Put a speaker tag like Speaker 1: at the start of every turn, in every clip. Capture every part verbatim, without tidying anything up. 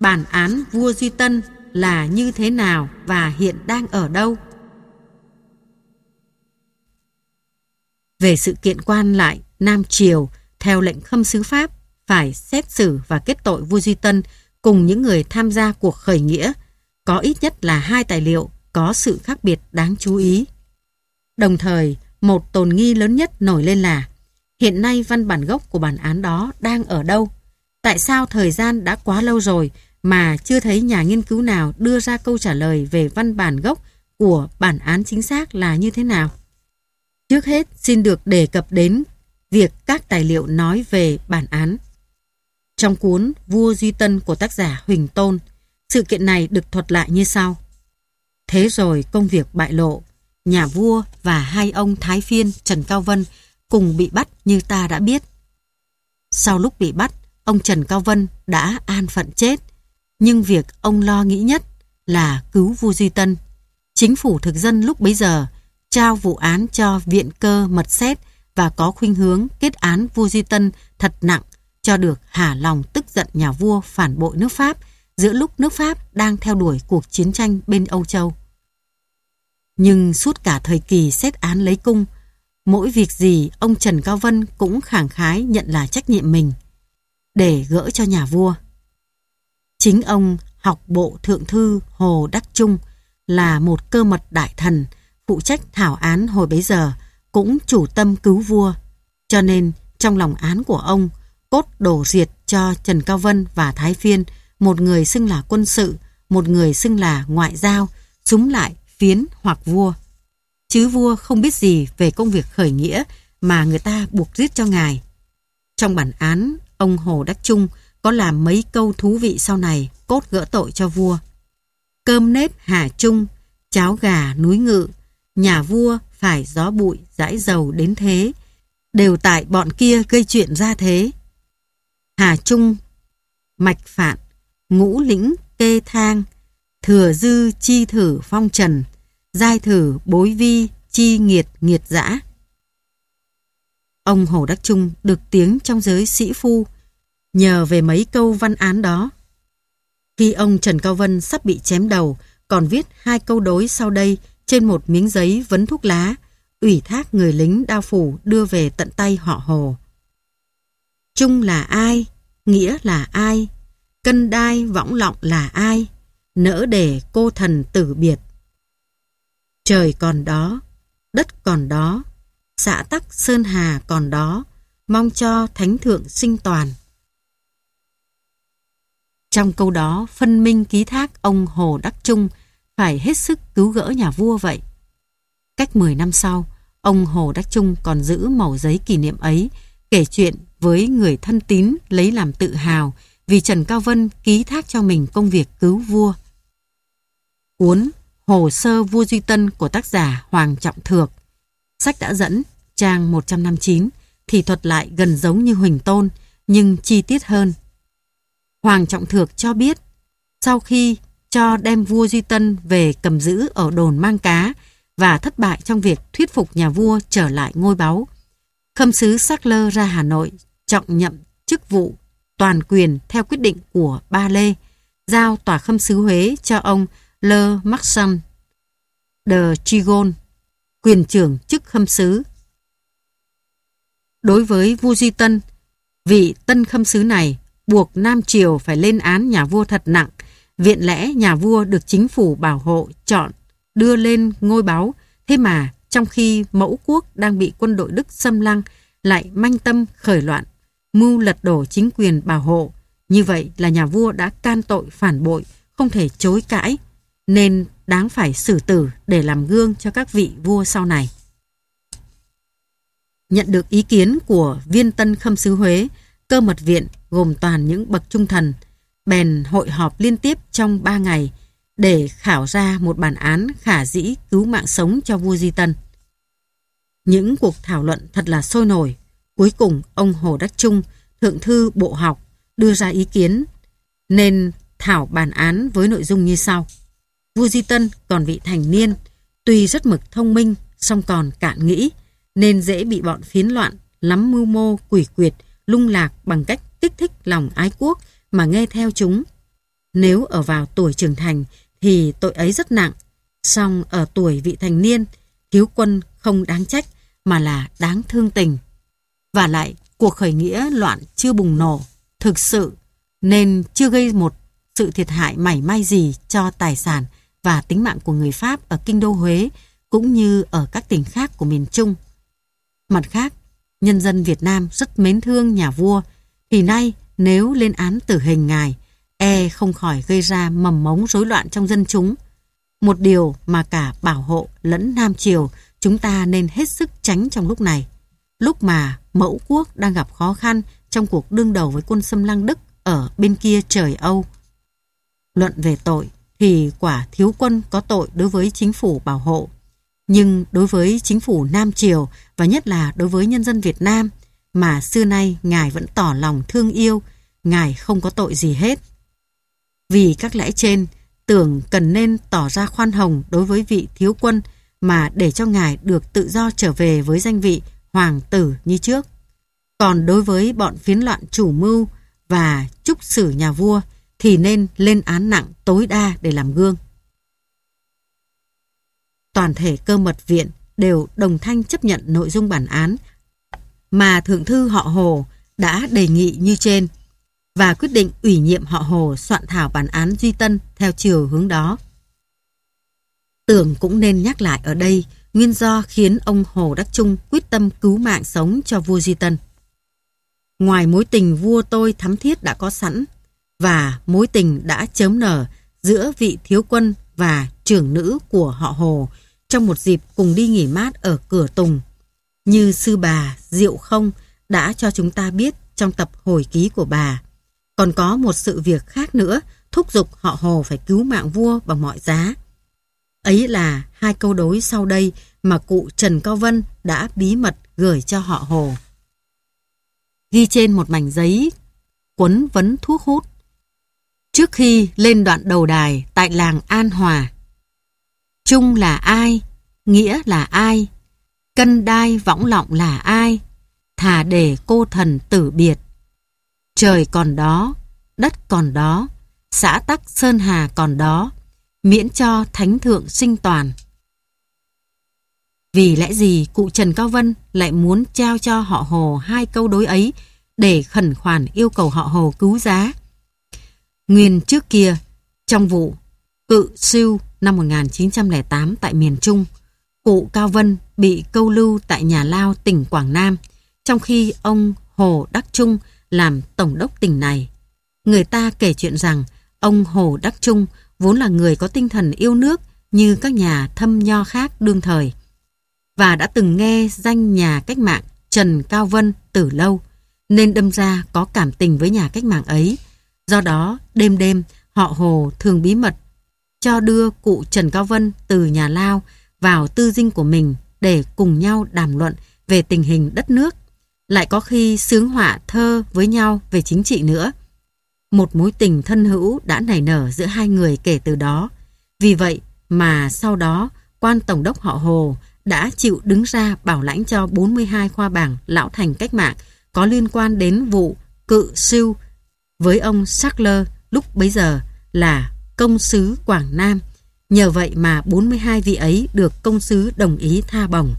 Speaker 1: bản án vua Duy Tân là như thế nào và hiện đang ở đâu? Về sự kiện quan lại Nam Triều theo lệnh Khâm sứ Pháp phải xét xử và kết tội vua Duy Tân cùng những người tham gia cuộc khởi nghĩa, có ít nhất là hai tài liệu có sự khác biệt đáng chú ý. Đồng thời, một tồn nghi lớn nhất nổi lên là hiện nay văn bản gốc của bản án đó đang ở đâu? Tại sao thời gian đã quá lâu rồi mà chưa thấy nhà nghiên cứu nào đưa ra câu trả lời về văn bản gốc của bản án chính xác là như thế nào? Trước hết, xin được đề cập đến việc các tài liệu nói về bản án. Trong cuốn Vua Duy Tân của tác giả Huỳnh Tôn, sự kiện này được thuật lại như sau. Thế rồi công việc bại lộ, nhà vua và hai ông Thái Phiên Trần Cao Vân cùng bị bắt như ta đã biết. Sau lúc bị bắt, ông Trần Cao Vân đã an phận chết, nhưng việc ông lo nghĩ nhất là cứu vua Duy Tân. Chính phủ thực dân lúc bấy giờ trao vụ án cho viện cơ mật xét và có khuynh hướng kết án vua Duy Tân thật nặng cho được hả lòng tức giận nhà vua phản bội nước Pháp giữa lúc nước Pháp đang theo đuổi cuộc chiến tranh bên Âu Châu. Nhưng suốt cả thời kỳ xét án lấy cung, mỗi việc gì ông Trần Cao Vân cũng khẳng khái nhận là trách nhiệm mình để gỡ cho nhà vua. Chính ông học bộ thượng thư Hồ Đắc Trung là một cơ mật đại thần phụ trách thảo án hồi bấy giờ cũng chủ tâm cứu vua, cho nên trong lòng án của ông cốt đổ diệt cho Trần Cao Vân và Thái Phiên, một người xưng là quân sự, một người xưng là ngoại giao, súm lại phiến hoặc vua. Chứ vua không biết gì về công việc khởi nghĩa mà người ta buộc giết cho ngài. Trong bản án, ông Hồ Đắc Trung có làm mấy câu thú vị sau này cốt gỡ tội cho vua. Cơm nếp Hà Trung, cháo gà núi Ngự, nhà vua phải gió bụi dãi dầu đến thế, đều tại bọn kia gây chuyện ra thế. Hà Trung, mạch phạn, ngũ lĩnh kê thang, thừa dư chi thử phong trần, giai thử bối vi chi nghiệt nghiệt dã. Ông Hồ Đắc Trung được tiếng trong giới sĩ phu nhờ về mấy câu văn án đó. Khi ông Trần Cao Vân sắp bị chém đầu, còn viết hai câu đối sau đây trên một miếng giấy vấn thuốc lá, ủy thác người lính đao phủ đưa về tận tay họ Hồ. Trung là ai? Nghĩa là ai? Cân đai võng lọng là ai? Nỡ để cô thần tử biệt. Trời còn đó, đất còn đó, xã tắc sơn hà còn đó, mong cho thánh thượng sinh toàn. Trong câu đó phân minh ký thác ông Hồ Đắc Trung phải hết sức cứu gỡ nhà vua vậy. Cách mười năm sau, ông Hồ Đắc Trung còn giữ mẩu giấy kỷ niệm ấy, kể chuyện với người thân tín lấy làm tự hào vì Trần Cao Vân ký thác cho mình công việc cứu vua. Cuốn Hồ sơ vua Duy Tân của tác giả Hoàng Trọng Thược, sách đã dẫn, trang một trăm năm mươi chín, thì thuật lại gần giống như Huỳnh Tôn, nhưng chi tiết hơn. Hoàng Trọng Thược cho biết, sau khi cho đem vua Duy Tân về cầm giữ ở đồn Mang Cá và thất bại trong việc thuyết phục nhà vua trở lại ngôi báu, Khâm sứ Sackler ra Hà Nội trọng nhậm chức vụ toàn quyền theo quyết định của Ba Lê, giao tòa Khâm sứ Huế cho ông Le Marchand de Trigon, quyền trưởng chức khâm sứ. Đối với vua Duy Tân, vị tân khâm sứ này buộc Nam Triều phải lên án nhà vua thật nặng, viện lẽ nhà vua được chính phủ bảo hộ chọn đưa lên ngôi báu, thế mà trong khi mẫu quốc đang bị quân đội Đức xâm lăng lại manh tâm khởi loạn, mưu lật đổ chính quyền bảo hộ. Như vậy là nhà vua đã can tội phản bội, không thể chối cãi, nên đáng phải xử tử để làm gương cho các vị vua sau này. Nhận được ý kiến của viên tân khâm sứ Huế, cơ mật viện gồm toàn những bậc trung thần, bèn hội họp liên tiếp trong ba ngày để khảo ra một bản án khả dĩ cứu mạng sống cho vua Duy Tân. Những cuộc thảo luận thật là sôi nổi. Cuối cùng ông Hồ Đắc Trung, thượng thư bộ học, đưa ra ý kiến nên thảo bản án với nội dung như sau. Vua Duy Tân còn vị thành niên, tuy rất mực thông minh, song còn cạn nghĩ, nên dễ bị bọn phiến loạn lắm mưu mô quỷ quyệt lung lạc bằng cách kích thích lòng ái quốc mà nghe theo chúng. Nếu ở vào tuổi trưởng thành thì tội ấy rất nặng, song ở tuổi vị thành niên, thiếu quân không đáng trách mà là đáng thương tình. Và lại, cuộc khởi nghĩa loạn chưa bùng nổ, thực sự, nên chưa gây một sự thiệt hại mảy may gì cho tài sản và tính mạng của người Pháp ở kinh đô Huế cũng như ở các tỉnh khác của miền Trung. Mặt khác, nhân dân Việt Nam rất mến thương nhà vua, thì nay nếu lên án tử hình ngài, e không khỏi gây ra mầm mống rối loạn trong dân chúng. Một điều mà cả Bảo Hộ lẫn Nam Triều chúng ta nên hết sức tránh trong lúc này. Lúc mà mẫu quốc đang gặp khó khăn trong cuộc đương đầu với quân xâm lăng Đức ở bên kia trời Âu. Luận về tội thì quả thiếu quân có tội đối với chính phủ Bảo Hộ. Nhưng đối với chính phủ Nam Triều và nhất là đối với nhân dân Việt Nam mà xưa nay ngài vẫn tỏ lòng thương yêu, ngài không có tội gì hết. Vì các lẽ trên, tưởng cần nên tỏ ra khoan hồng đối với vị thiếu quân mà để cho ngài được tự do trở về với danh vị hoàng tử như trước. Còn đối với bọn phiến loạn chủ mưu và trúc xử nhà vua thì nên lên án nặng tối đa để làm gương. Toàn thể cơ mật viện đều đồng thanh chấp nhận nội dung bản án mà thượng thư họ Hồ đã đề nghị như trên và quyết định ủy nhiệm họ Hồ soạn thảo bản án Duy Tân theo chiều hướng đó. Tưởng cũng nên nhắc lại ở đây nguyên do khiến ông Hồ Đắc Trung quyết tâm cứu mạng sống cho vua Duy Tân. Ngoài mối tình vua tôi thắm thiết đã có sẵn và mối tình đã chớm nở giữa vị thiếu quân và trưởng nữ của họ Hồ trong một dịp cùng đi nghỉ mát ở Cửa Tùng, như sư bà Diệu Không đã cho chúng ta biết trong tập hồi ký của bà. Còn có một sự việc khác nữa thúc giục họ Hồ phải cứu mạng vua bằng mọi giá. Ấy là hai câu đối sau đây mà cụ Trần Cao Vân đã bí mật gửi cho họ Hồ. Ghi trên một mảnh giấy quấn vấn thuốc hút. Trước khi lên đoạn đầu đài tại làng An Hòa. Trung là ai? Nghĩa là ai? Cân đai võng lọng là ai? Thà để cô thần tử biệt. Trời còn đó, đất còn đó, xã tắc sơn hà còn đó, miễn cho thánh thượng sinh toàn. Vì lẽ gì cụ Trần Cao Vân lại muốn trao cho họ Hồ hai câu đối ấy để khẩn khoản yêu cầu họ Hồ cứu giá? Nguyên trước kia, trong vụ Cự Sưu năm một nghìn chín trăm lẻ tám tại miền Trung, cụ Cao Vân bị câu lưu tại nhà lao tỉnh Quảng Nam, trong khi ông Hồ Đắc Trung làm tổng đốc tỉnh này. Người ta kể chuyện rằng ông Hồ Đắc Trung vốn là người có tinh thần yêu nước như các nhà thâm nho khác đương thời, và đã từng nghe danh nhà cách mạng Trần Cao Vân từ lâu, nên đâm ra có cảm tình với nhà cách mạng ấy. Do đó, đêm đêm, họ Hồ thường bí mật cho đưa cụ Trần Cao Vân từ nhà lao vào tư dinh của mình để cùng nhau đàm luận về tình hình đất nước, lại có khi xướng họa thơ với nhau về chính trị nữa. Một mối tình thân hữu đã nảy nở giữa hai người kể từ đó. Vì vậy mà sau đó, quan tổng đốc họ Hồ đã chịu đứng ra bảo lãnh cho bốn mươi hai khoa bảng lão thành cách mạng có liên quan đến vụ Cự Sưu với ông Sackler lúc bấy giờ là công sứ Quảng Nam. Nhờ vậy mà bốn mươi hai vị ấy được công sứ đồng ý tha bổng.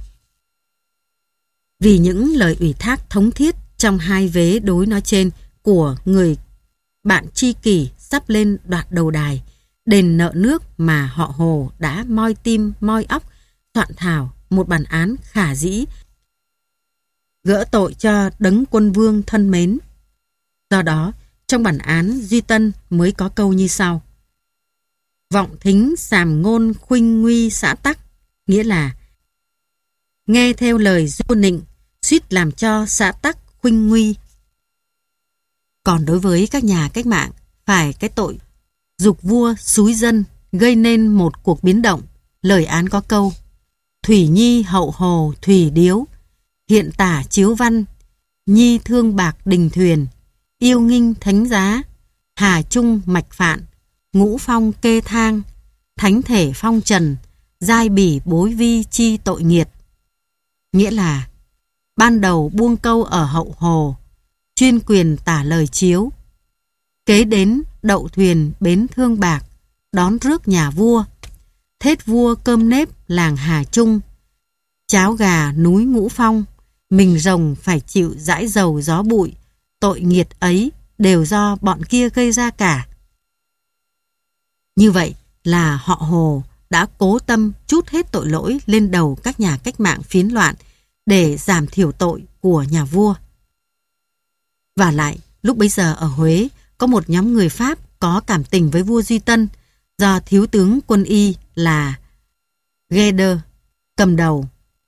Speaker 1: Vì những lời ủy thác thống thiết trong hai vế đối nói trên của người bạn tri kỷ sắp lên đoạt đầu đài, đền nợ nước mà họ Hồ đã moi tim moi óc soạn thảo một bản án khả dĩ gỡ tội cho đấng quân vương thân mến. Do đó, trong bản án Duy Tân mới có câu như sau: vọng thính sàm ngôn khuynh nguy xã tắc, nghĩa là nghe theo lời du nịnh suýt làm cho xã tắc khuynh nguy. Còn đối với các nhà cách mạng, phải cái tội giục vua xúi dân gây nên một cuộc biến động. Lời án có câu: Thủy Nhi hậu hồ thủy điếu, hiện tả chiếu văn, nhi thương bạc đình thuyền, yêu nghinh thánh giá, hà trung mạch phạn, ngũ phong kê thang, thánh thể phong trần, giai bỉ bối vi chi tội nghiệt. Nghĩa là ban đầu buông câu ở hậu hồ, chuyên quyền tả lời chiếu, Kế đến đậu thuyền bến Thương Bạc, đón rước nhà vua. Thết vua cơm nếp làng Hà Trung, cháo gà núi Ngũ Phong, mình rồng phải chịu dãi dầu gió bụi, tội nghiệt ấy đều do bọn kia gây ra cả. Như vậy là họ Hồ đã cố tâm trút hết tội lỗi lên đầu các nhà cách mạng phiến loạn để giảm thiểu tội của nhà vua. Và lại, lúc bấy giờ ở Huế có một nhóm người Pháp có cảm tình với vua Duy Tân do thiếu tướng quân y là Geder cầm đầu.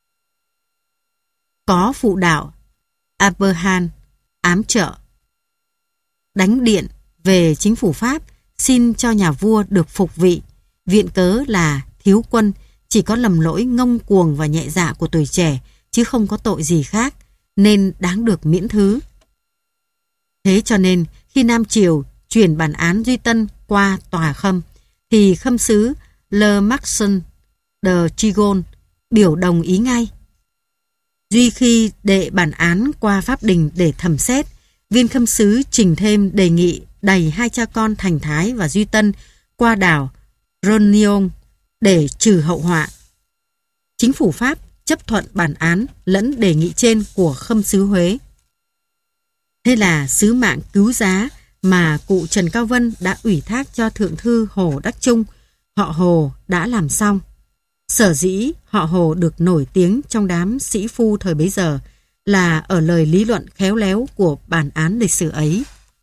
Speaker 1: Có phụ đạo Abraham ám trợ, đánh điện về chính phủ Pháp xin cho nhà vua được phục vị, viện cớ là thiếu quân, chỉ có lầm lỗi ngông cuồng và nhẹ dạ của tuổi trẻ, chứ không có tội gì khác, nên đáng được miễn thứ. Thế cho nên, khi Nam Triều chuyển bản án Duy Tân qua tòa Khâm, thì Khâm sứ Le Maxen de Trigon biểu đồng ý ngay. Duy khi đệ bản án qua Pháp Đình để thẩm xét, viên Khâm sứ trình thêm đề nghị đày hai cha con Thành Thái và Duy Tân qua đảo Reunion để trừ hậu họa. Chính phủ Pháp chấp thuận bản án lẫn đề nghị trên của Khâm sứ Huế. Thế là sứ mạng cứu giá mà cụ Trần Cao Vân đã ủy thác cho thượng thư Hồ Đắc Trung, họ Hồ đã làm xong. Sở dĩ họ Hồ được nổi tiếng trong đám sĩ phu thời bấy giờ là ở lời lý luận khéo léo của bản án lịch sử ấy.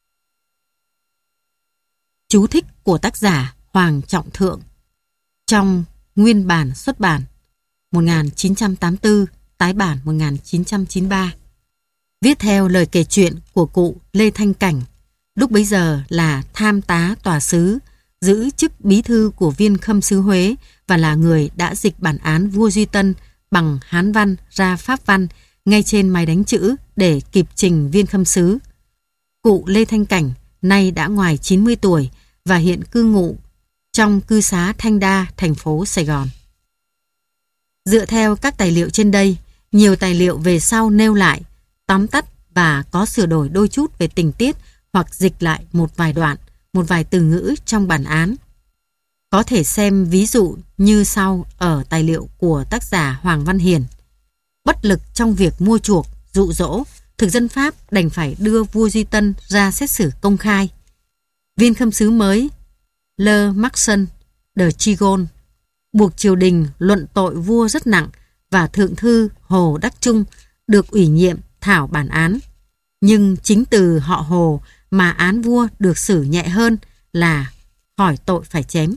Speaker 1: Chú thích của tác giả Hoàng Trọng Thượng trong nguyên bản xuất bản một nghìn chín trăm tám mươi tư, tái bản một nghìn chín trăm chín mươi ba. Viết theo lời kể chuyện của cụ Lê Thanh Cảnh, lúc bấy giờ là tham tá tòa sứ, giữ chức bí thư của viên Khâm sứ Huế và là người đã dịch bản án vua Duy Tân bằng Hán văn ra Pháp văn ngay trên máy đánh chữ để kịp trình viên Khâm sứ. Cụ Lê Thanh Cảnh nay đã ngoài chín mươi tuổi và hiện cư ngụ trong cư xá Thanh Đa, thành phố Sài Gòn. Dựa theo các tài liệu trên đây, nhiều tài liệu về sau nêu lại, tóm tắt và có sửa đổi đôi chút về tình tiết hoặc dịch lại một vài đoạn, một vài từ ngữ trong bản án. Có thể xem ví dụ như sau ở tài liệu của tác giả Hoàng Văn Hiền. Bất lực trong việc mua chuộc, dụ dỗ, thực dân Pháp đành phải đưa vua Duy Tân ra xét xử công khai. Viên Khâm sứ mới Le Maxen de Trigon buộc triều đình luận tội vua rất nặng và thượng thư Hồ Đắc Trung được ủy nhiệm thảo bản án. Nhưng chính từ họ Hồ mà án vua được xử nhẹ hơn là hỏi tội phải chém.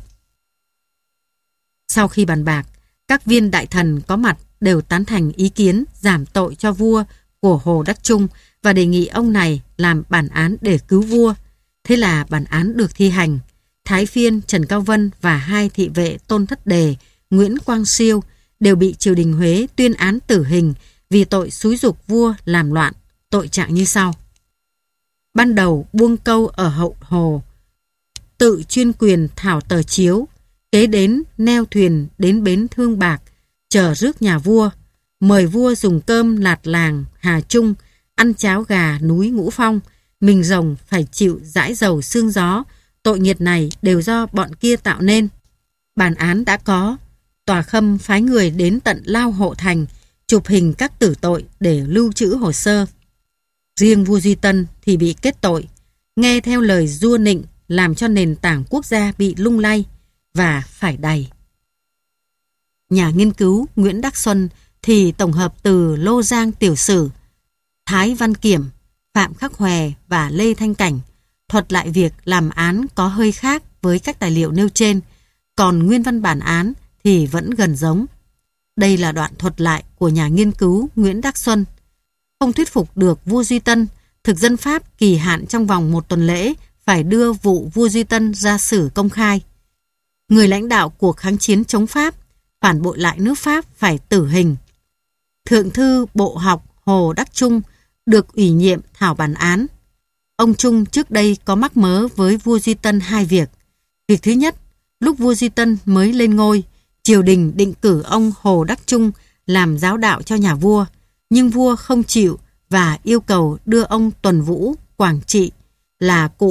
Speaker 1: Sau khi bàn bạc, các viên đại thần có mặt đều tán thành ý kiến giảm tội cho vua của Hồ Đắc Trung và đề nghị ông này làm bản án để cứu vua. Thế là bản án được thi hành. Thái Phiên Trần Cao Vân và hai thị vệ Tôn Thất Đề, Nguyễn Quang Siêu đều bị triều đình Huế tuyên án tử hình vì tội xúi giục vua làm loạn, tội trạng như sau. Ban đầu buông câu ở Hậu Hồ, tự chuyên quyền thảo tờ chiếu, kế đến neo thuyền đến bến Thương Bạc, chờ rước nhà vua, mời vua dùng cơm lạt làng Hà Trung, ăn cháo gà núi Ngũ Phong, mình rồng phải chịu dãi dầu sương gió, tội nghiệt này đều do bọn kia tạo nên. Bản án đã có, tòa Khâm phái người đến tận Lao Hộ Thành, chụp hình các tử tội để lưu trữ hồ sơ. Riêng vua Duy Tân thì bị kết tội, nghe theo lời vua nịnh làm cho nền tảng quốc gia bị lung lay và phải đày. Nhà nghiên cứu Nguyễn Đắc Xuân thì tổng hợp từ Lô Giang Tiểu Sử, Thái Văn Kiểm, Phạm Khắc Hòe và Lê Thanh Cảnh, thuật lại việc làm án có hơi khác với các tài liệu nêu trên, còn nguyên văn bản án thì vẫn gần giống. Đây là đoạn thuật lại của nhà nghiên cứu Nguyễn Đắc Xuân. Không thuyết phục được vua Duy Tân, thực dân Pháp kỳ hạn trong vòng một tuần lễ phải đưa vụ vua Duy Tân ra xử công khai. Người lãnh đạo cuộc kháng chiến chống Pháp, phản bội lại nước Pháp phải tử hình. Thượng thư Bộ học Hồ Đắc Trung được ủy nhiệm thảo bản án. Ông Trung trước đây có mắc mớ với vua Duy Tân hai việc. Việc thứ nhất, lúc vua Duy Tân mới lên ngôi, triều đình định cử ông Hồ Đắc Trung làm giáo đạo cho nhà vua, nhưng vua không chịu và yêu cầu đưa ông Tuần Vũ, Quảng Trị là cụ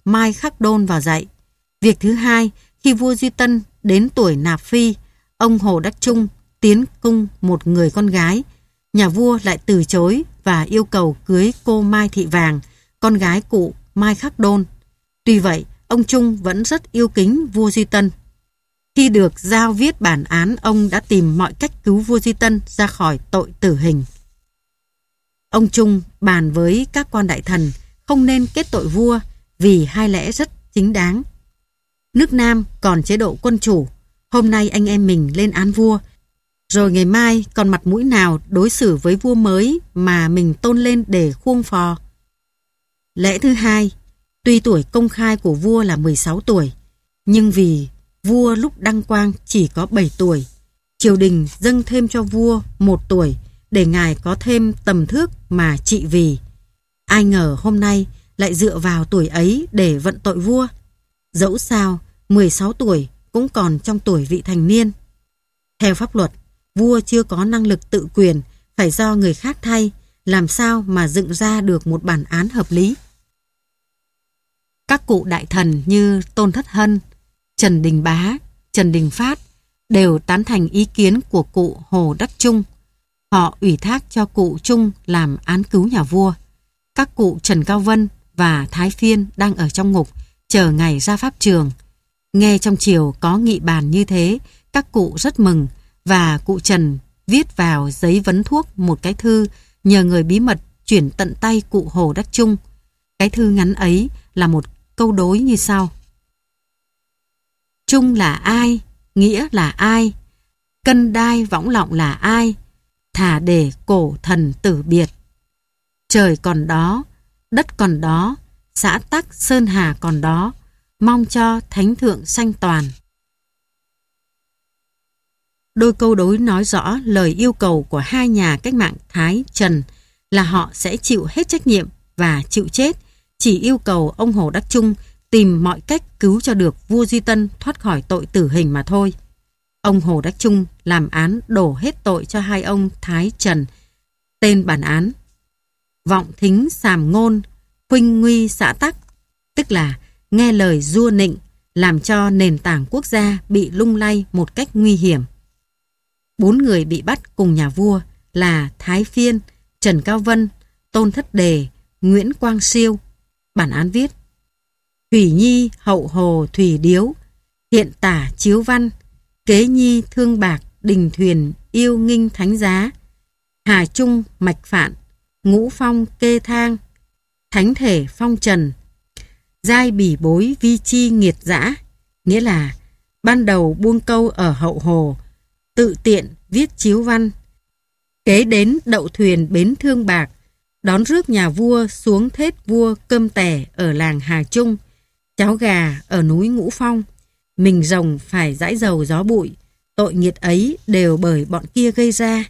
Speaker 1: Mai Khắc Đôn vào dạy. Việc thứ hai, khi vua Duy Tân đến tuổi nạp phi, ông Hồ Đắc Trung tiến cung một người con gái. Nhà vua lại từ chối và yêu cầu cưới cô Mai Thị Vàng, con gái cụ Mai Khắc Đôn. Tuy vậy, ông Trung vẫn rất yêu kính vua Duy Tân. Khi được giao viết bản án, ông đã tìm mọi cách cứu vua Duy Tân ra khỏi tội tử hình. Ông Trung bàn với các quan đại thần không nên kết tội vua vì hai lẽ rất chính đáng. Nước Nam còn chế độ quân chủ, hôm nay anh em mình lên án vua, rồi ngày mai còn mặt mũi nào đối xử với vua mới mà mình tôn lên để khuông phò. Lẽ thứ hai, tuy tuổi công khai của vua là mười sáu tuổi, nhưng vì vua lúc đăng quang chỉ có bảy tuổi, triều đình dâng thêm cho vua một tuổi để ngài có thêm tầm thước mà trị vì. Ai ngờ hôm nay lại dựa vào tuổi ấy để vận tội vua. Dẫu sao, mười sáu tuổi cũng còn trong tuổi vị thành niên. Theo pháp luật, vua chưa có năng lực tự quyền, phải do người khác thay, làm sao mà dựng ra được một bản án hợp lý. Các cụ đại thần như Tôn Thất Hân, Trần Đình Bá, Trần Đình Phát đều tán thành ý kiến của cụ Hồ Đắc Trung. Họ ủy thác cho cụ Trung làm án cứu nhà vua. Các cụ Trần Cao Vân và Thái Phiên đang ở trong ngục, chờ ngày ra pháp trường. Nghe trong triều có nghị bàn như thế, các cụ rất mừng, và cụ Trần viết vào giấy vấn thuốc một cái thư nhờ người bí mật chuyển tận tay cụ Hồ Đắc Trung. Cái thư ngắn ấy là một câu đối như sau: Trung là ai? Nghĩa là ai? Cân đai võng lọng là ai? Thà để cổ thần tử biệt. Trời còn đó, đất còn đó, xã tắc sơn hà còn đó, mong cho thánh thượng sanh toàn. Đôi câu đối nói rõ lời yêu cầu của hai nhà cách mạng Thái, Trần là họ sẽ chịu hết trách nhiệm và chịu chết, chỉ yêu cầu ông Hồ Đắc Trung tìm mọi cách cứu cho được vua Duy Tân thoát khỏi tội tử hình mà thôi. Ông Hồ Đắc Trung làm án đổ hết tội cho hai ông Thái, Trần. Tên bản án: vọng thính sàm ngôn, khuynh nguy xã tắc, tức là nghe lời dua nịnh, làm cho nền tảng quốc gia bị lung lay một cách nguy hiểm. Bốn người bị bắt cùng nhà vua là Thái Phiên, Trần Cao Vân, Tôn Thất Đề, Nguyễn Quang Siêu. Bản án viết: Thủy Nhi hậu hồ thủy điếu, hiện tả chiếu văn, kế nhi thương bạc đình thuyền yêu nghinh thánh giá, hà trung mạch phạn, ngũ phong kê thang, thánh thể phong trần, giai bỉ bối vi chi nghiệt dã. Nghĩa là ban đầu buông câu ở hậu hồ, tự tiện viết chiếu văn, kế đến đậu thuyền bến thương bạc, đón rước nhà vua xuống thết vua cơm tẻ ở làng Hà Trung, cháo gà ở núi Ngũ Phong, mình rồng phải dãi dầu gió bụi, tội nghiệt ấy đều bởi bọn kia gây ra.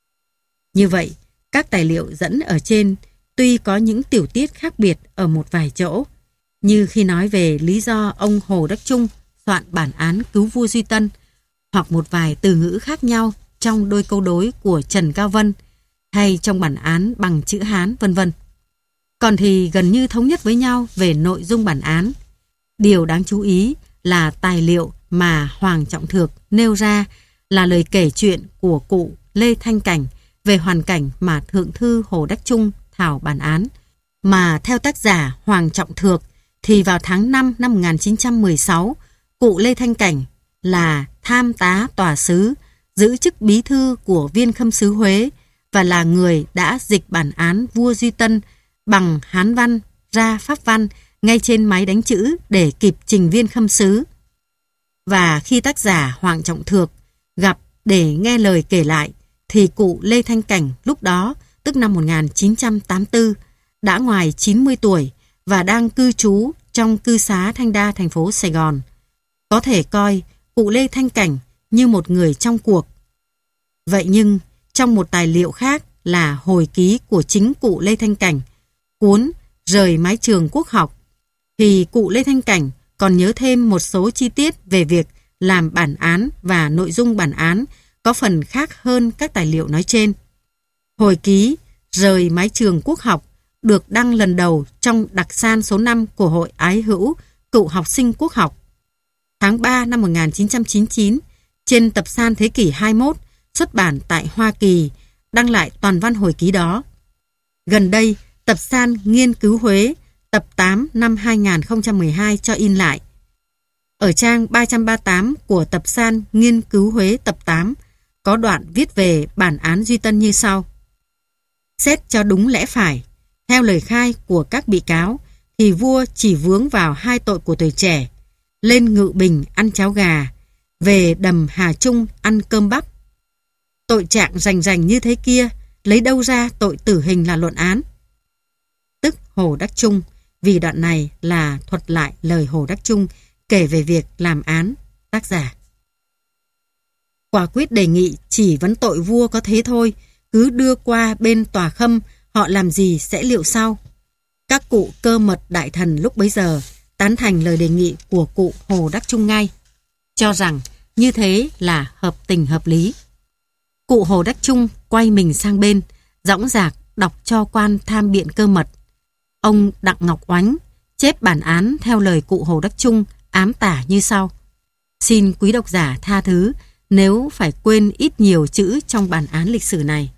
Speaker 1: Như vậy, các tài liệu dẫn ở trên tuy có những tiểu tiết khác biệt ở một vài chỗ, như khi nói về lý do ông Hồ Đắc Trung soạn bản án cứu vua Duy Tân, hoặc một vài từ ngữ khác nhau trong đôi câu đối của Trần Cao Vân, hay trong bản án bằng chữ Hán, vân vân. Còn thì gần như thống nhất với nhau về nội dung bản án. Điều đáng chú ý là tài liệu mà Hoàng Trọng Thược nêu ra là lời kể chuyện của cụ Lê Thanh Cảnh về hoàn cảnh mà Thượng thư Hồ Đắc Trung thảo bản án. Mà theo tác giả Hoàng Trọng Thược thì vào tháng năm năm một nghìn chín trăm mười sáu, cụ Lê Thanh Cảnh là tham tá tòa sứ, giữ chức bí thư của Viên Khâm sứ Huế và là người đã dịch bản án vua Duy Tân bằng Hán văn ra Pháp văn ngay trên máy đánh chữ để kịp trình Viên Khâm sứ. Và khi tác giả Hoàng Trọng Thược gặp để nghe lời kể lại thì cụ Lê Thanh Cảnh lúc đó, tức năm một nghìn chín trăm tám mươi tư, đã ngoài chín mươi tuổi và đang cư trú trong cư xá Thanh Đa, thành phố Sài Gòn. Có thể coi cụ Lê Thanh Cảnh như một người trong cuộc. Vậy nhưng, trong một tài liệu khác là hồi ký của chính cụ Lê Thanh Cảnh, cuốn Rời mái trường quốc học, thì cụ Lê Thanh Cảnh còn nhớ thêm một số chi tiết về việc làm bản án và nội dung bản án có phần khác hơn các tài liệu nói trên. Hồi ký Rời mái trường quốc học được đăng lần đầu trong đặc san số năm của Hội Ái Hữu Cựu Học sinh Quốc học. Tháng ba năm một nghìn chín trăm chín mươi chín, trên tập san thế kỷ hai mươi mốt, xuất bản tại Hoa Kỳ, đăng lại toàn văn hồi ký đó. Gần đây, tập san Nghiên cứu Huế, tập tám năm hai nghìn không trăm mười hai cho in lại. Ở trang ba trăm ba mươi tám của tập san Nghiên cứu Huế tập tám, có đoạn viết về bản án Duy Tân như sau. Xét cho đúng lẽ phải, theo lời khai của các bị cáo, thì vua chỉ vướng vào hai tội của tuổi trẻ, lên Ngự Bình ăn cháo gà, về đầm Hà Trung ăn cơm bắp. Tội trạng rành rành như thế kia, lấy đâu ra tội tử hình là luận án? Tức Hồ Đắc Trung, vì đoạn này là thuật lại lời Hồ Đắc Trung kể về việc làm án tác giả. Quả quyết đề nghị chỉ vấn tội vua có thế thôi, cứ đưa qua bên tòa khâm, họ làm gì sẽ liệu sau. Các cụ cơ mật đại thần lúc bấy giờ tán thành lời đề nghị của cụ Hồ Đắc Trung ngay, cho rằng như thế là hợp tình hợp lý. Cụ Hồ Đắc Trung quay mình sang bên, dõng dạc đọc cho quan tham biện cơ mật. Ông Đặng Ngọc Oánh chép bản án theo lời cụ Hồ Đắc Trung ám tả như sau. Xin quý độc giả tha thứ nếu phải quên ít nhiều chữ trong bản án lịch sử này.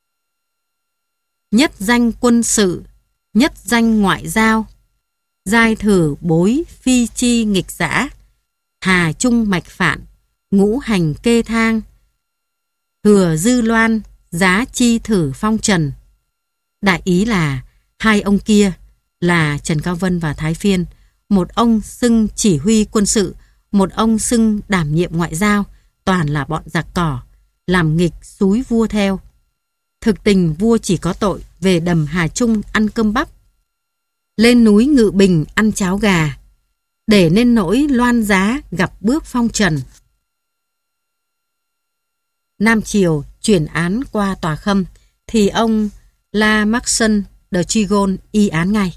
Speaker 1: Nhất danh quân sự, nhất danh ngoại giao, giai thử bối phi chi nghịch giã, hà trung mạch phạn, ngũ hành kê thang, thừa dư loan, giá chi thử phong trần. Đại ý là hai ông kia là Trần Cao Vân và Thái Phiên, một ông xưng chỉ huy quân sự, một ông xưng đảm nhiệm ngoại giao, toàn là bọn giặc cỏ, làm nghịch xúi vua theo. Thực tình vua chỉ có tội về đầm Hà Trung ăn cơm bắp, lên núi Ngự Bình ăn cháo gà, để nên nỗi loan giá gặp bước phong trần. Nam Triều chuyển án qua tòa khâm, thì ông La Maxson de Trigon y án ngay.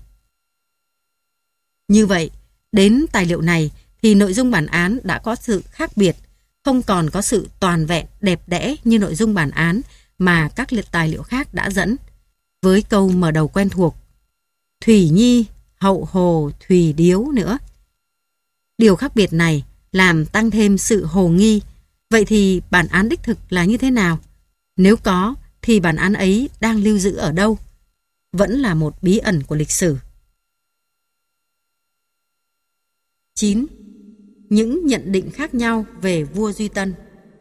Speaker 1: Như vậy, đến tài liệu này thì nội dung bản án đã có sự khác biệt, không còn có sự toàn vẹn đẹp đẽ như nội dung bản án mà các liệt tài liệu khác đã dẫn, với câu mở đầu quen thuộc Thủy Nhi hậu hồ Thủy Điếu nữa. Điều khác biệt này làm tăng thêm sự hồ nghi. Vậy thì bản án đích thực là như thế nào? Nếu có thì bản án ấy đang lưu giữ ở đâu? Vẫn là một bí ẩn của lịch sử. chín. Những nhận định khác nhau về vua Duy Tân.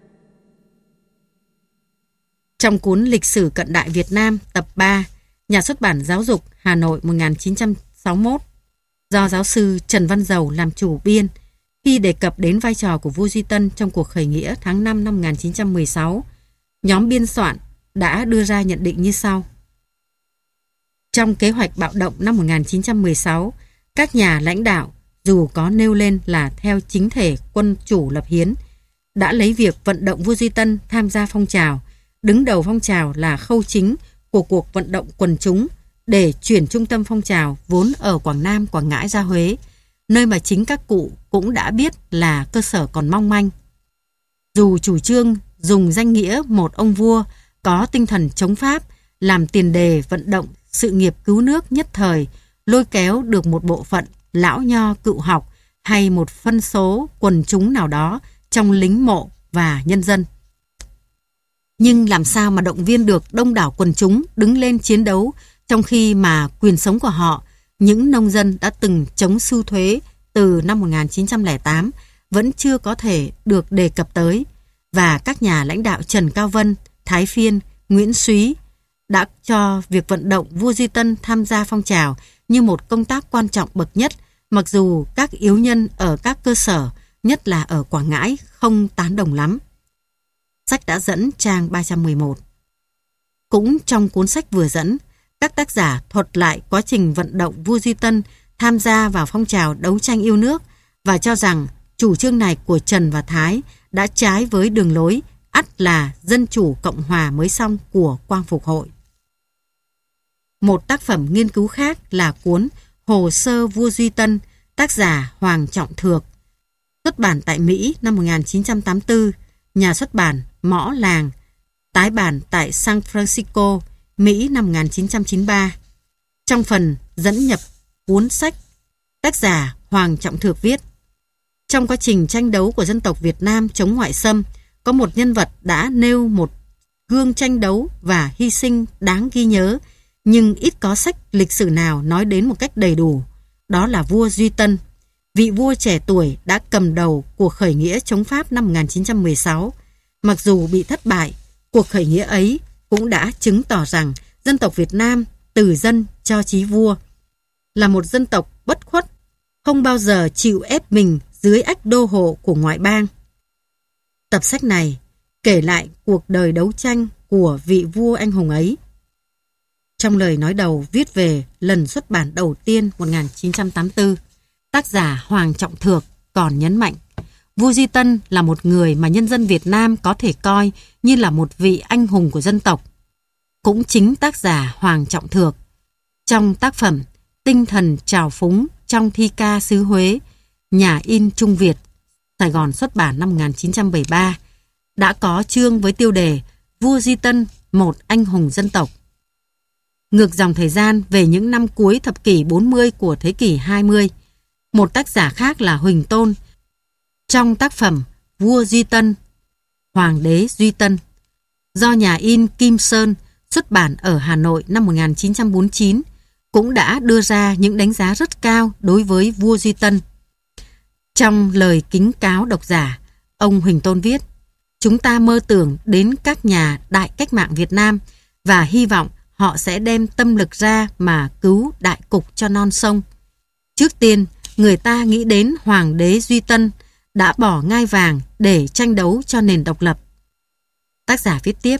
Speaker 1: Trong cuốn Lịch sử cận đại Việt Nam tập ba, Nhà xuất bản Giáo dục, Hà Nội một nghìn chín trăm sáu mươi mốt, do giáo sư Trần Văn Dầu làm chủ biên, khi đề cập đến vai trò của vua Duy Tân trong cuộc khởi nghĩa tháng năm năm một nghìn chín trăm mười sáu, nhóm biên soạn đã đưa ra nhận định như sau. Trong kế hoạch bạo động năm một nghìn chín trăm mười sáu, các nhà lãnh đạo dù có nêu lên là theo chính thể quân chủ lập hiến, đã lấy việc vận động vua Duy Tân tham gia phong trào, đứng đầu phong trào là khâu chính của cuộc vận động quần chúng để chuyển trung tâm phong trào vốn ở Quảng Nam, Quảng Ngãi ra Huế, nơi mà chính các cụ cũng đã biết là cơ sở còn mong manh. Dù chủ trương dùng danh nghĩa một ông vua có tinh thần chống Pháp làm tiền đề vận động sự nghiệp cứu nước nhất thời, lôi kéo được một bộ phận lão nho cựu học hay một phân số quần chúng nào đó trong lính mộ và nhân dân. Nhưng làm sao mà động viên được đông đảo quần chúng đứng lên chiến đấu trong khi mà quyền sống của họ, những nông dân đã từng chống sưu thuế từ năm một nghìn chín trăm lẻ tám, vẫn chưa có thể được đề cập tới, và các nhà lãnh đạo Trần Cao Vân, Thái Phiên, Nguyễn Súy đã cho việc vận động vua Duy Tân tham gia phong trào như một công tác quan trọng bậc nhất, mặc dù các yếu nhân ở các cơ sở, nhất là ở Quảng Ngãi, không tán đồng lắm. Sách đã dẫn trang ba trăm mười một. Cũng trong cuốn sách vừa dẫn, các tác giả thuật lại quá trình vận động vua Duy Tân tham gia vào phong trào đấu tranh yêu nước và cho rằng chủ trương này của Trần và Thái đã trái với đường lối ắt là dân chủ cộng hòa mới xong của Quang Phục Hội. Một tác phẩm nghiên cứu khác là cuốn Hồ sơ vua Duy Tân, tác giả Hoàng Trọng Thược, xuất bản tại Mỹ năm một nghìn chín trăm tám mươi tư, nhà xuất bản Mõ Làng, tái bản tại San Francisco, Mỹ năm một nghìn chín trăm chín mươi ba. Trong phần dẫn nhập cuốn sách, tác giả Hoàng Trọng Thược viết: trong quá trình tranh đấu của dân tộc Việt Nam chống ngoại xâm, có một nhân vật đã nêu một gương tranh đấu và hy sinh đáng ghi nhớ, nhưng ít có sách lịch sử nào nói đến một cách đầy đủ. Đó là vua Duy Tân, vị vua trẻ tuổi đã cầm đầu cuộc khởi nghĩa chống Pháp năm một nghìn chín trăm mười sáu. Mặc dù bị thất bại, cuộc khởi nghĩa ấy cũng đã chứng tỏ rằng dân tộc Việt Nam từ dân cho chí vua, là một dân tộc bất khuất, không bao giờ chịu ép mình dưới ách đô hộ của ngoại bang. Tập sách này kể lại cuộc đời đấu tranh của vị vua anh hùng ấy. Trong lời nói đầu viết về lần xuất bản đầu tiên một nghìn chín trăm tám mươi tư, tác giả Hoàng Trọng Thược còn nhấn mạnh vua Duy Tân là một người mà nhân dân Việt Nam có thể coi như là một vị anh hùng của dân tộc. Cũng chính tác giả Hoàng Trọng Thược, trong tác phẩm Tinh thần trào phúng trong thi ca xứ Huế, nhà in Trung Việt, Sài Gòn xuất bản năm một nghìn chín trăm bảy mươi ba, đã có chương với tiêu đề Vua Duy Tân, một anh hùng dân tộc. Ngược dòng thời gian về những năm cuối thập kỷ bốn mươi của thế kỷ hai mươi, một tác giả khác là Huỳnh Tôn, trong tác phẩm Vua Duy Tân, Hoàng đế Duy Tân, do nhà in Kim Sơn xuất bản ở Hà Nội năm một nghìn chín trăm bốn mươi chín, cũng đã đưa ra những đánh giá rất cao đối với vua Duy Tân. Trong lời kính cáo độc giả, ông Huỳnh Tôn viết: chúng ta mơ tưởng đến các nhà đại cách mạng Việt Nam và hy vọng họ sẽ đem tâm lực ra mà cứu đại cục cho non sông. Trước tiên, người ta nghĩ đến Hoàng đế Duy Tân đã bỏ ngai vàng để tranh đấu cho nền độc lập. Tác giả viết tiếp: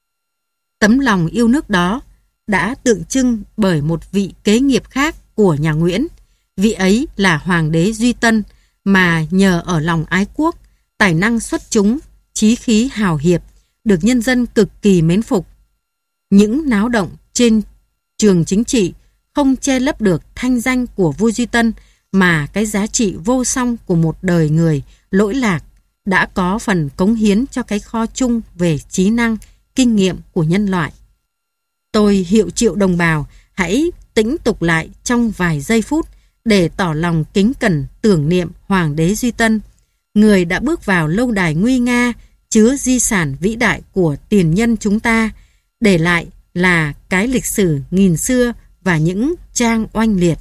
Speaker 1: tấm lòng yêu nước đó đã tượng trưng bởi một vị kế nghiệp khác của nhà Nguyễn. Vị ấy là Hoàng đế Duy Tân, mà nhờ ở lòng ái quốc, tài năng xuất chúng, chí khí hào hiệp, được nhân dân cực kỳ mến phục. Những náo động trên trường chính trị không che lấp được thanh danh của vua Duy Tân, mà cái giá trị vô song của một đời người lỗi lạc đã có phần cống hiến cho cái kho chung về trí năng, kinh nghiệm của nhân loại. Tôi hiệu triệu đồng bào hãy tĩnh tục lại trong vài giây phút để tỏ lòng kính cẩn tưởng niệm Hoàng đế Duy Tân, người đã bước vào lâu đài nguy nga chứa di sản vĩ đại của tiền nhân chúng ta, để lại là cái lịch sử nghìn xưa và những trang oanh liệt.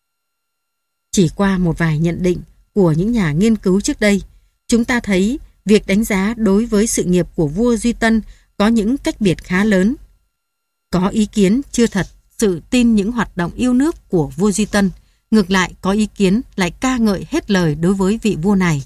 Speaker 1: Chỉ qua một vài nhận định của những nhà nghiên cứu trước đây, chúng ta thấy việc đánh giá đối với sự nghiệp của vua Duy Tân có những cách biệt khá lớn. Có ý kiến chưa thật sự tin những hoạt động yêu nước của vua Duy Tân, ngược lại có ý kiến lại ca ngợi hết lời đối với vị vua này.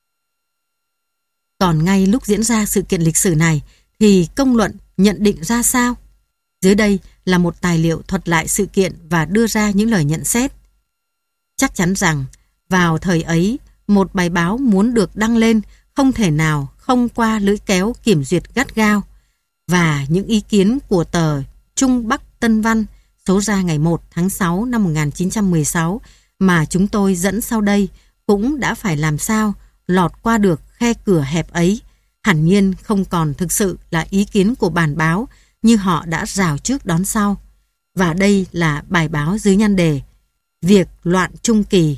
Speaker 1: Còn ngay lúc diễn ra sự kiện lịch sử này thì công luận nhận định ra sao? Dưới đây là một tài liệu thuật lại sự kiện và đưa ra những lời nhận xét. Chắc chắn rằng vào thời ấy, một bài báo muốn được đăng lên không thể nào không qua lưỡi kéo kiểm duyệt gắt gao, và những ý kiến của tờ Trung Bắc Tân Văn số ra ngày một tháng sáu năm một nghìn chín trăm mười sáu mà chúng tôi dẫn sau đây cũng đã phải làm sao lọt qua được khe cửa hẹp ấy, hẳn nhiên không còn thực sự là ý kiến của bản báo như họ đã rào trước đón sau. Và đây là bài báo dưới nhan đề Việc loạn Trung Kỳ.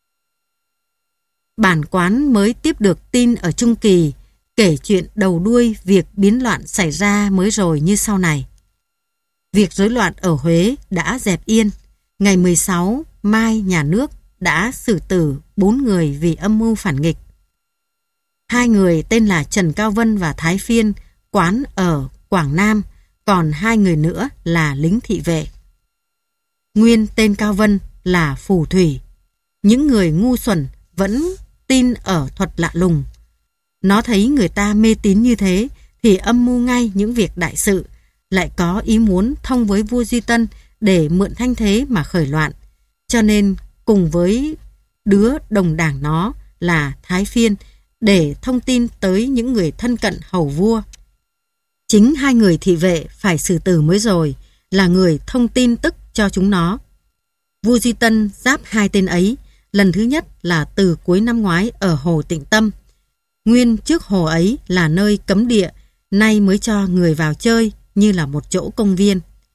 Speaker 1: Bản quán mới tiếp được tin ở Trung Kỳ, kể chuyện đầu đuôi việc biến loạn xảy ra mới rồi như sau này. Việc rối loạn ở Huế đã dẹp yên. Ngày mười sáu Mai nhà nước đã xử tử bốn người vì âm mưu phản nghịch. Hai người tên là Trần Cao Vân và Thái Phiên, quán ở Quảng Nam, còn hai người nữa là lính thị vệ. Nguyên tên Cao Vân là phù thủy. Những người ngu xuẩn vẫn tin ở thuật lạ lùng. Nó thấy người ta mê tín như thế thì âm mưu ngay những việc đại sự, lại có ý muốn thông với vua Duy Tân để mượn thanh thế mà khởi loạn. Cho nên cùng với đứa đồng đảng nó là Thái Phiên để thông tin tới những người thân cận hầu vua. Chính hai người thị vệ phải xử tử mới rồi là người thông tin tức cho chúng nó. Vua Duy Tân giáp hai tên ấy, lần thứ nhất là từ cuối năm ngoái ở hồ Tịnh Tâm. Nguyên trước hồ ấy là nơi cấm địa, nay mới cho người vào chơi như là một chỗ công viên.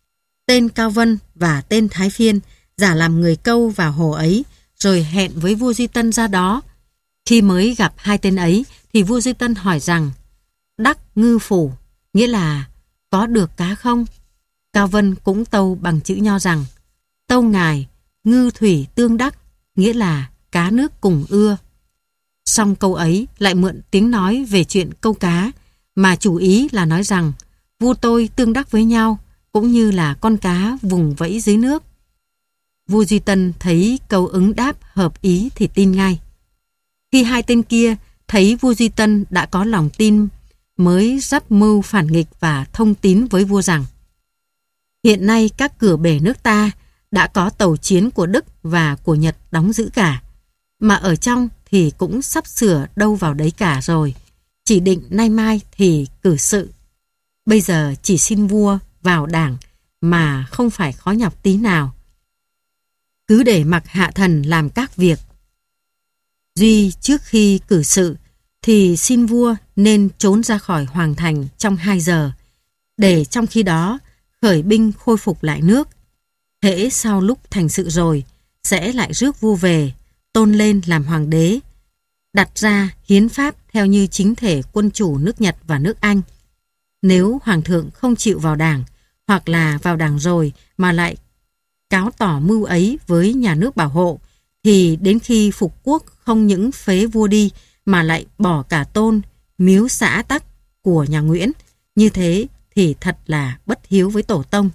Speaker 1: tên Cao Vân và tên Thái Phiên giả làm người câu vào hồ ấy, rồi hẹn với vua Duy Tân ra đó. Khi mới gặp hai tên ấy thì vua Duy Tân hỏi rằng: "Đắc ngư phủ", nghĩa là có được cá không? Cao Vân cũng tâu bằng chữ Nho rằng: "Tâu ngài, ngư thủy tương đắc", nghĩa là cá nước cùng ưa. Xong câu ấy lại mượn tiếng nói về chuyện câu cá, mà chủ ý là nói rằng vua tôi tương đắc với nhau, cũng như là con cá vùng vẫy dưới nước. Vua Duy Tân thấy câu ứng đáp hợp ý thì tin ngay. Khi hai tên kia thấy vua Duy Tân đã có lòng tin, mới dắp mưu phản nghịch và thông tín với vua rằng: "Hiện nay các cửa bể nước ta đã có tàu chiến của Đức và của Nhật đóng giữ cả, mà ở trong thì cũng sắp sửa đâu vào đấy cả rồi, chỉ định nay mai thì cử sự. Bây giờ chỉ xin vua vào đảng mà không phải khó nhọc tí nào. Cứ để mặc hạ thần làm các việc. Duy trước khi cử sự thì xin vua nên trốn ra khỏi hoàng thành trong hai giờ, để trong khi đó khởi binh khôi phục lại nước. Hễ sau lúc thành sự rồi, sẽ lại rước vua về, tôn lên làm hoàng đế, đặt ra hiến pháp theo như chính thể quân chủ nước Nhật và nước Anh. Nếu hoàng thượng không chịu vào đảng, hoặc là vào đảng rồi mà lại cáo tỏ mưu ấy với nhà nước bảo hộ, thì đến khi phục quốc không những phế vua đi mà lại bỏ cả tôn, miếu xã tắc của nhà Nguyễn. Như thế thì thật là bất hiếu với tổ tông."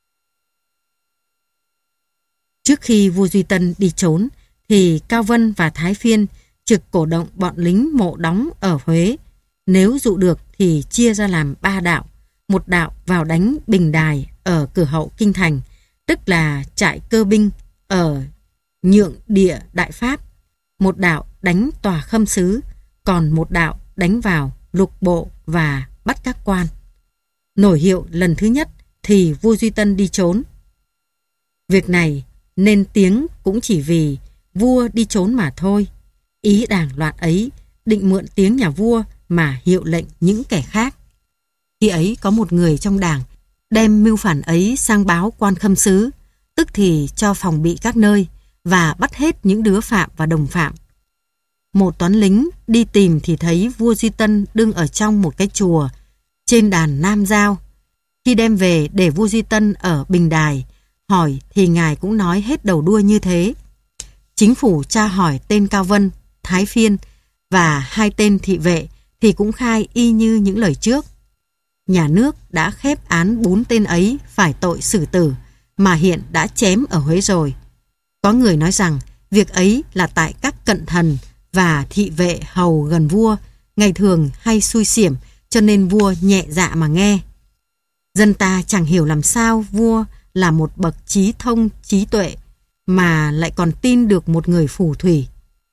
Speaker 1: Trước khi vua Duy Tân đi trốn thì Cao Vân và Thái Phiên trực cổ động bọn lính mộ đóng ở Huế. Nếu dụ được thì chia ra làm ba đạo. Một đạo vào đánh Bình Đài ở cửa hậu Kinh Thành, tức là trại cơ binh ở Nhượng Địa Đại Pháp. Một đạo đánh tòa Khâm Sứ, còn một đạo đánh vào Lục Bộ và bắt các quan. Nổi hiệu lần thứ nhất thì vua Duy Tân đi trốn. Việc này nên tiếng cũng chỉ vì vua đi trốn mà thôi. Ý đảng loạn ấy định mượn tiếng nhà vua mà hiệu lệnh những kẻ khác. Khi ấy có một người trong đảng đem mưu phản ấy sang báo quan Khâm Sứ, tức thì cho phòng bị các nơi và bắt hết những đứa phạm và đồng phạm. Một toán lính đi tìm thì thấy vua Duy Tân đứng ở trong một cái chùa trên đàn Nam Giao. Khi đem về để vua Duy Tân ở Bình Đài hỏi thì ngài cũng nói hết đầu đuôi như thế. Chính phủ tra hỏi tên Cao Vân, Thái Phiên và hai tên thị vệ thì cũng khai y như những lời trước. Nhà nước đã khép án bốn tên ấy phải tội xử tử, mà hiện đã chém ở Huế rồi. Có người nói rằng việc ấy là tại các cận thần và thị vệ hầu gần vua ngày thường hay xui xiểm, cho nên vua nhẹ dạ mà nghe. Dân ta chẳng hiểu làm sao vua là một bậc trí thông trí tuệ mà lại còn tin được một người phù thủy.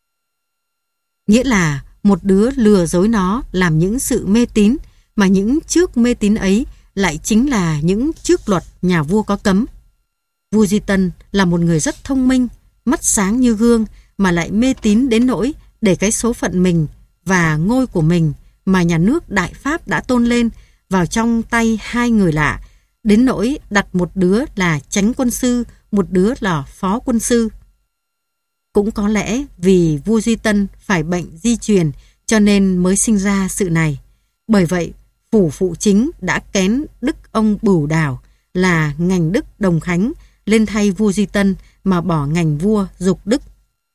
Speaker 1: Nghĩa là một đứa lừa dối nó làm những sự mê tín, mà những trước mê tín ấy lại chính là những trước luật nhà vua có cấm. Vua Duy Tân là một người rất thông minh, mắt sáng như gương, mà lại mê tín đến nỗi để cái số phận mình và ngôi của mình mà nhà nước Đại Pháp đã tôn lên vào trong tay hai người lạ, đến nỗi đặt một đứa là chánh quân sư, một đứa là phó quân sư. Cũng có lẽ vì vua Duy Tân phải bệnh di truyền cho nên mới sinh ra sự này. Bởi vậy, phủ phụ chính đã kén đức ông Bửu Đào là ngành đức Đồng Khánh lên thay vua Duy Tân mà bỏ ngành vua Dục Đức.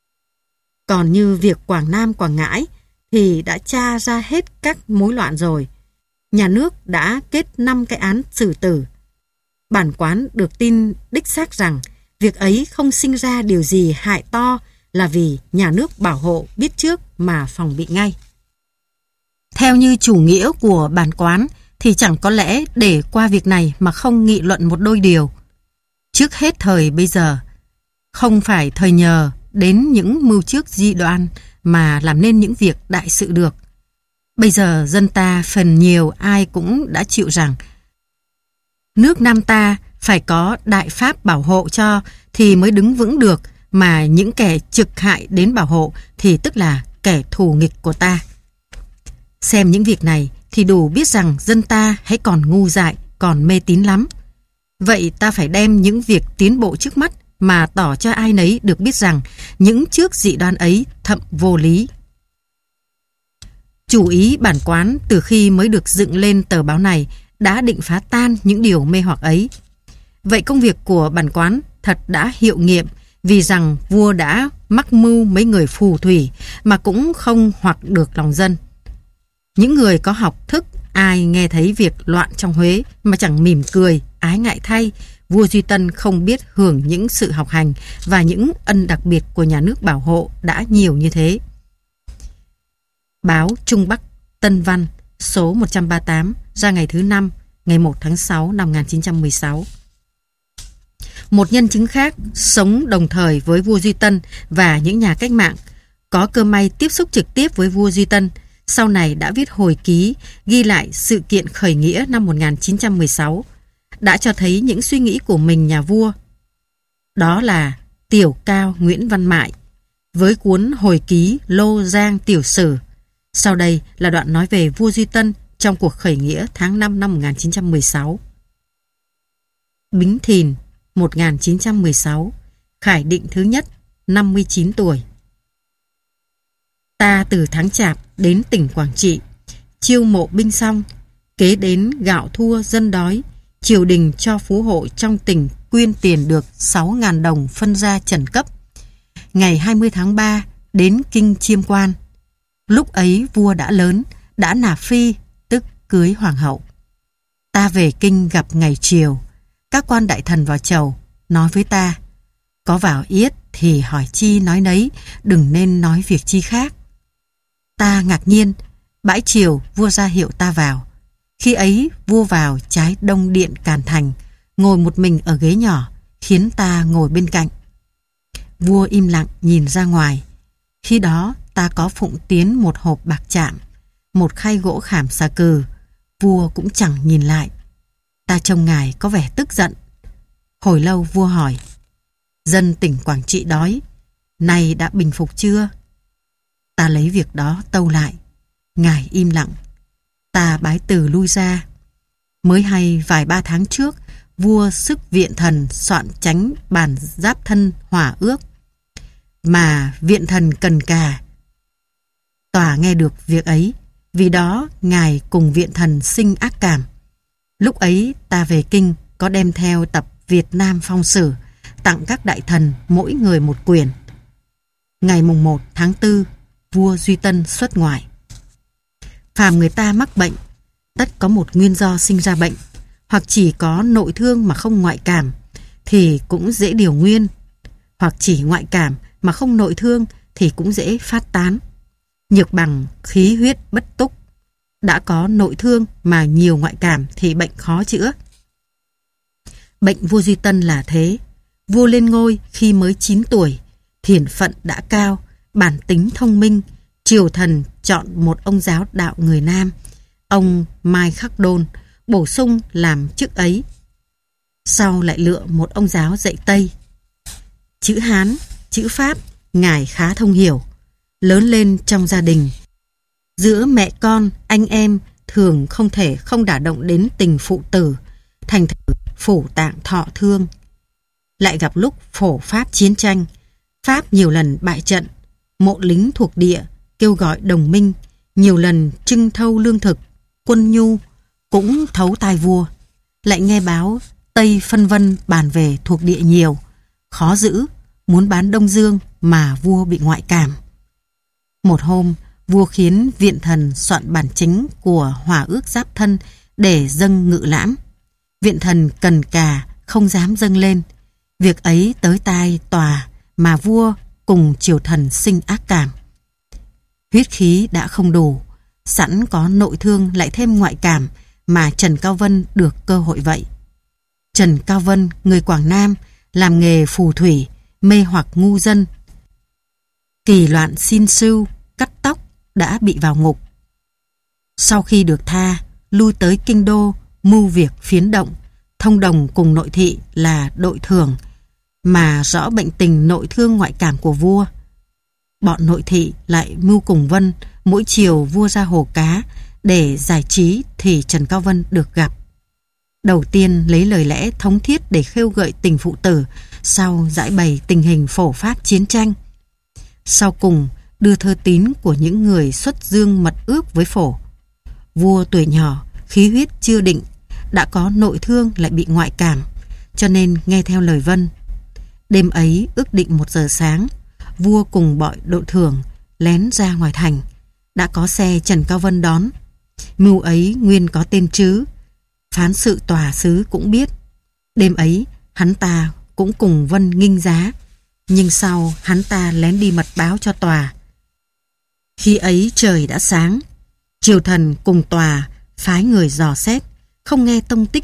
Speaker 1: Còn như việc Quảng Nam, Quảng Ngãi thì đã tra ra hết các mối loạn rồi. Nhà nước đã kết năm cái án xử tử. Bản quán được tin đích xác rằng việc ấy không sinh ra điều gì hại to, là vì nhà nước bảo hộ biết trước mà phòng bị ngay. Theo như chủ nghĩa của bản quán thì chẳng có lẽ để qua việc này mà không nghị luận một đôi điều. Trước hết thời bây giờ, không phải thời nhờ đến những mưu trước di đoan mà làm nên những việc đại sự được. Bây giờ dân ta phần nhiều ai cũng đã chịu rằng nước Nam ta phải có Đại Pháp bảo hộ cho thì mới đứng vững được, mà những kẻ trực hại đến bảo hộ thì tức là kẻ thù nghịch của ta. Xem những việc này thì đủ biết rằng dân ta hãy còn ngu dại, còn mê tín lắm. Vậy ta phải đem những việc tiến bộ trước mắt mà tỏ cho ai nấy được biết rằng những trước dị đoan ấy thậm vô lý. Chủ ý bản quán từ khi mới được dựng lên tờ báo này đã định phá tan những điều mê hoặc ấy. Vậy công việc của bản quán thật đã hiệu nghiệm, vì rằng vua đã mắc mưu mấy người phù thủy mà cũng không hoặc được lòng dân. Những người có học thức, ai nghe thấy việc loạn trong Huế mà chẳng mỉm cười, ái ngại thay, vua Duy Tân không biết hưởng những sự học hành và những ân đặc biệt của nhà nước bảo hộ đã nhiều như thế. Báo Trung Bắc Tân Văn số một trăm ba mươi tám ra ngày thứ năm, ngày một tháng sáu năm một nghìn chín trăm mười sáu. Một nhân chứng khác sống đồng thời với vua Duy Tân và những nhà cách mạng, có cơ may tiếp xúc trực tiếp với vua Duy Tân, sau này đã viết hồi ký ghi lại sự kiện khởi nghĩa năm một nghìn chín trăm mười sáu, đã cho thấy những suy nghĩ của mình nhà vua. Đó là Tiểu Cao Nguyễn Văn Mại với cuốn hồi ký Lô Giang Tiểu Sử. Sau đây là đoạn nói về vua Duy Tân trong cuộc khởi nghĩa tháng năm năm một nghìn chín trăm mười sáu. Bính Thìn một nghìn chín trăm mười sáu, Khải Định thứ nhất, năm mươi chín tuổi. Ta từ tháng Chạp đến tỉnh Quảng Trị, chiêu mộ binh xong, kế đến gạo thua dân đói, triều đình cho phú hộ trong tỉnh quyên tiền được sáu nghìn đồng phân ra trần cấp. Ngày hai mươi tháng ba đến kinh chiêm quan. Lúc ấy vua đã lớn, đã nạp phi, tức cưới hoàng hậu. Ta về kinh gặp ngày chiều, các quan đại thần vào chầu, nói với ta, có vào yết thì hỏi chi nói nấy, đừng nên nói việc chi khác. Ta ngạc nhiên, bãi chiều vua ra hiệu ta vào. Khi ấy vua vào trái đông điện Càn Thành, ngồi một mình ở ghế nhỏ, khiến ta ngồi bên cạnh. Vua im lặng nhìn ra ngoài. Khi đó ta có phụng tiến một hộp bạc chạm, một khay gỗ khảm xà cừ. Vua cũng chẳng nhìn lại. Ta trông ngài có vẻ tức giận. Hồi lâu vua hỏi, dân tỉnh Quảng Trị đói, nay đã bình phục chưa? Ta lấy việc đó tâu lại. Ngài im lặng. Ta bái từ lui ra. Mới hay vài ba tháng trước, vua sức viện thần soạn chánh bản giáp thân hòa ước, mà viện thần cần cà. Tòa nghe được việc ấy, vì đó ngài cùng viện thần sinh ác cảm. Lúc ấy ta về kinh có đem theo tập Việt Nam Phong Sử, tặng các đại thần mỗi người một quyển. Ngày mùng một tháng tư, vua Duy Tân xuất ngoại. Phàm người ta mắc bệnh, tất có một nguyên do sinh ra bệnh, hoặc chỉ có nội thương mà không ngoại cảm, thì cũng dễ điều nguyên, hoặc chỉ ngoại cảm mà không nội thương thì cũng dễ phát tán. Nhược bằng khí huyết bất túc, đã có nội thương mà nhiều ngoại cảm thì bệnh khó chữa. Bệnh vua Duy Tân là thế. Vua lên ngôi khi mới chín tuổi, thiền phận đã cao, bản tính thông minh. Triều thần chọn một ông giáo đạo người Nam, ông Mai Khắc Đôn, bổ sung làm chức ấy. Sau lại lựa một ông giáo dạy Tây. Chữ Hán, chữ Pháp, ngài khá thông hiểu. Lớn lên trong gia đình, giữa mẹ con, anh em thường không thể không đả động đến tình phụ tử, thành thử phủ tạng thọ thương. Lại gặp lúc phổ Pháp chiến tranh, Pháp nhiều lần bại trận, mộ lính thuộc địa kêu gọi đồng minh, nhiều lần trưng thâu lương thực, quân nhu, cũng thấu tai vua. Lại nghe báo Tây phân vân bàn về thuộc địa nhiều, khó giữ, muốn bán Đông Dương mà vua bị ngoại cảm. Một hôm, vua khiến viện thần soạn bản chính của hòa ước giáp thân để dâng ngự lãm. Viện thần cần cà không dám dâng lên. Việc ấy tới tai tòa mà vua cùng triều thần sinh ác cảm. Huyết khí đã không đủ, sẵn có nội thương lại thêm ngoại cảm mà Trần Cao Vân được cơ hội vậy. Trần Cao Vân, người Quảng Nam, làm nghề phù thủy, mê hoặc ngu dân. Kỳ loạn xin sưu, cắt tóc, đã bị vào ngục. Sau khi được tha, lui tới kinh đô, mưu việc phiến động, thông đồng cùng nội thị là đội thưởng, mà rõ bệnh tình nội thương ngoại cảm của vua. Bọn nội thị lại mưu cùng Vân, mỗi chiều vua ra hồ cá để giải trí thì Trần Cao Vân được gặp. Đầu tiên lấy lời lẽ thống thiết để khêu gợi tình phụ tử, sau giải bày tình hình phổ phát chiến tranh. Sau cùng đưa thơ tín của những người xuất dương mật ước với phổ. Vua tuổi nhỏ, khí huyết chưa định, đã có nội thương lại bị ngoại cảm, cho nên nghe theo lời vân. Đêm ấy ước định một giờ sáng, vua cùng bọn đội thưởng lén ra ngoài thành. Đã có xe Trần Cao Vân đón. Mưu ấy nguyên có tên Trứ, phán sự tòa sứ cũng biết. Đêm ấy hắn ta cũng cùng Vân nghinh giá, nhưng sau hắn ta lén đi mật báo cho tòa. Khi ấy trời đã sáng, triều thần cùng tòa phái người dò xét, không nghe tông tích.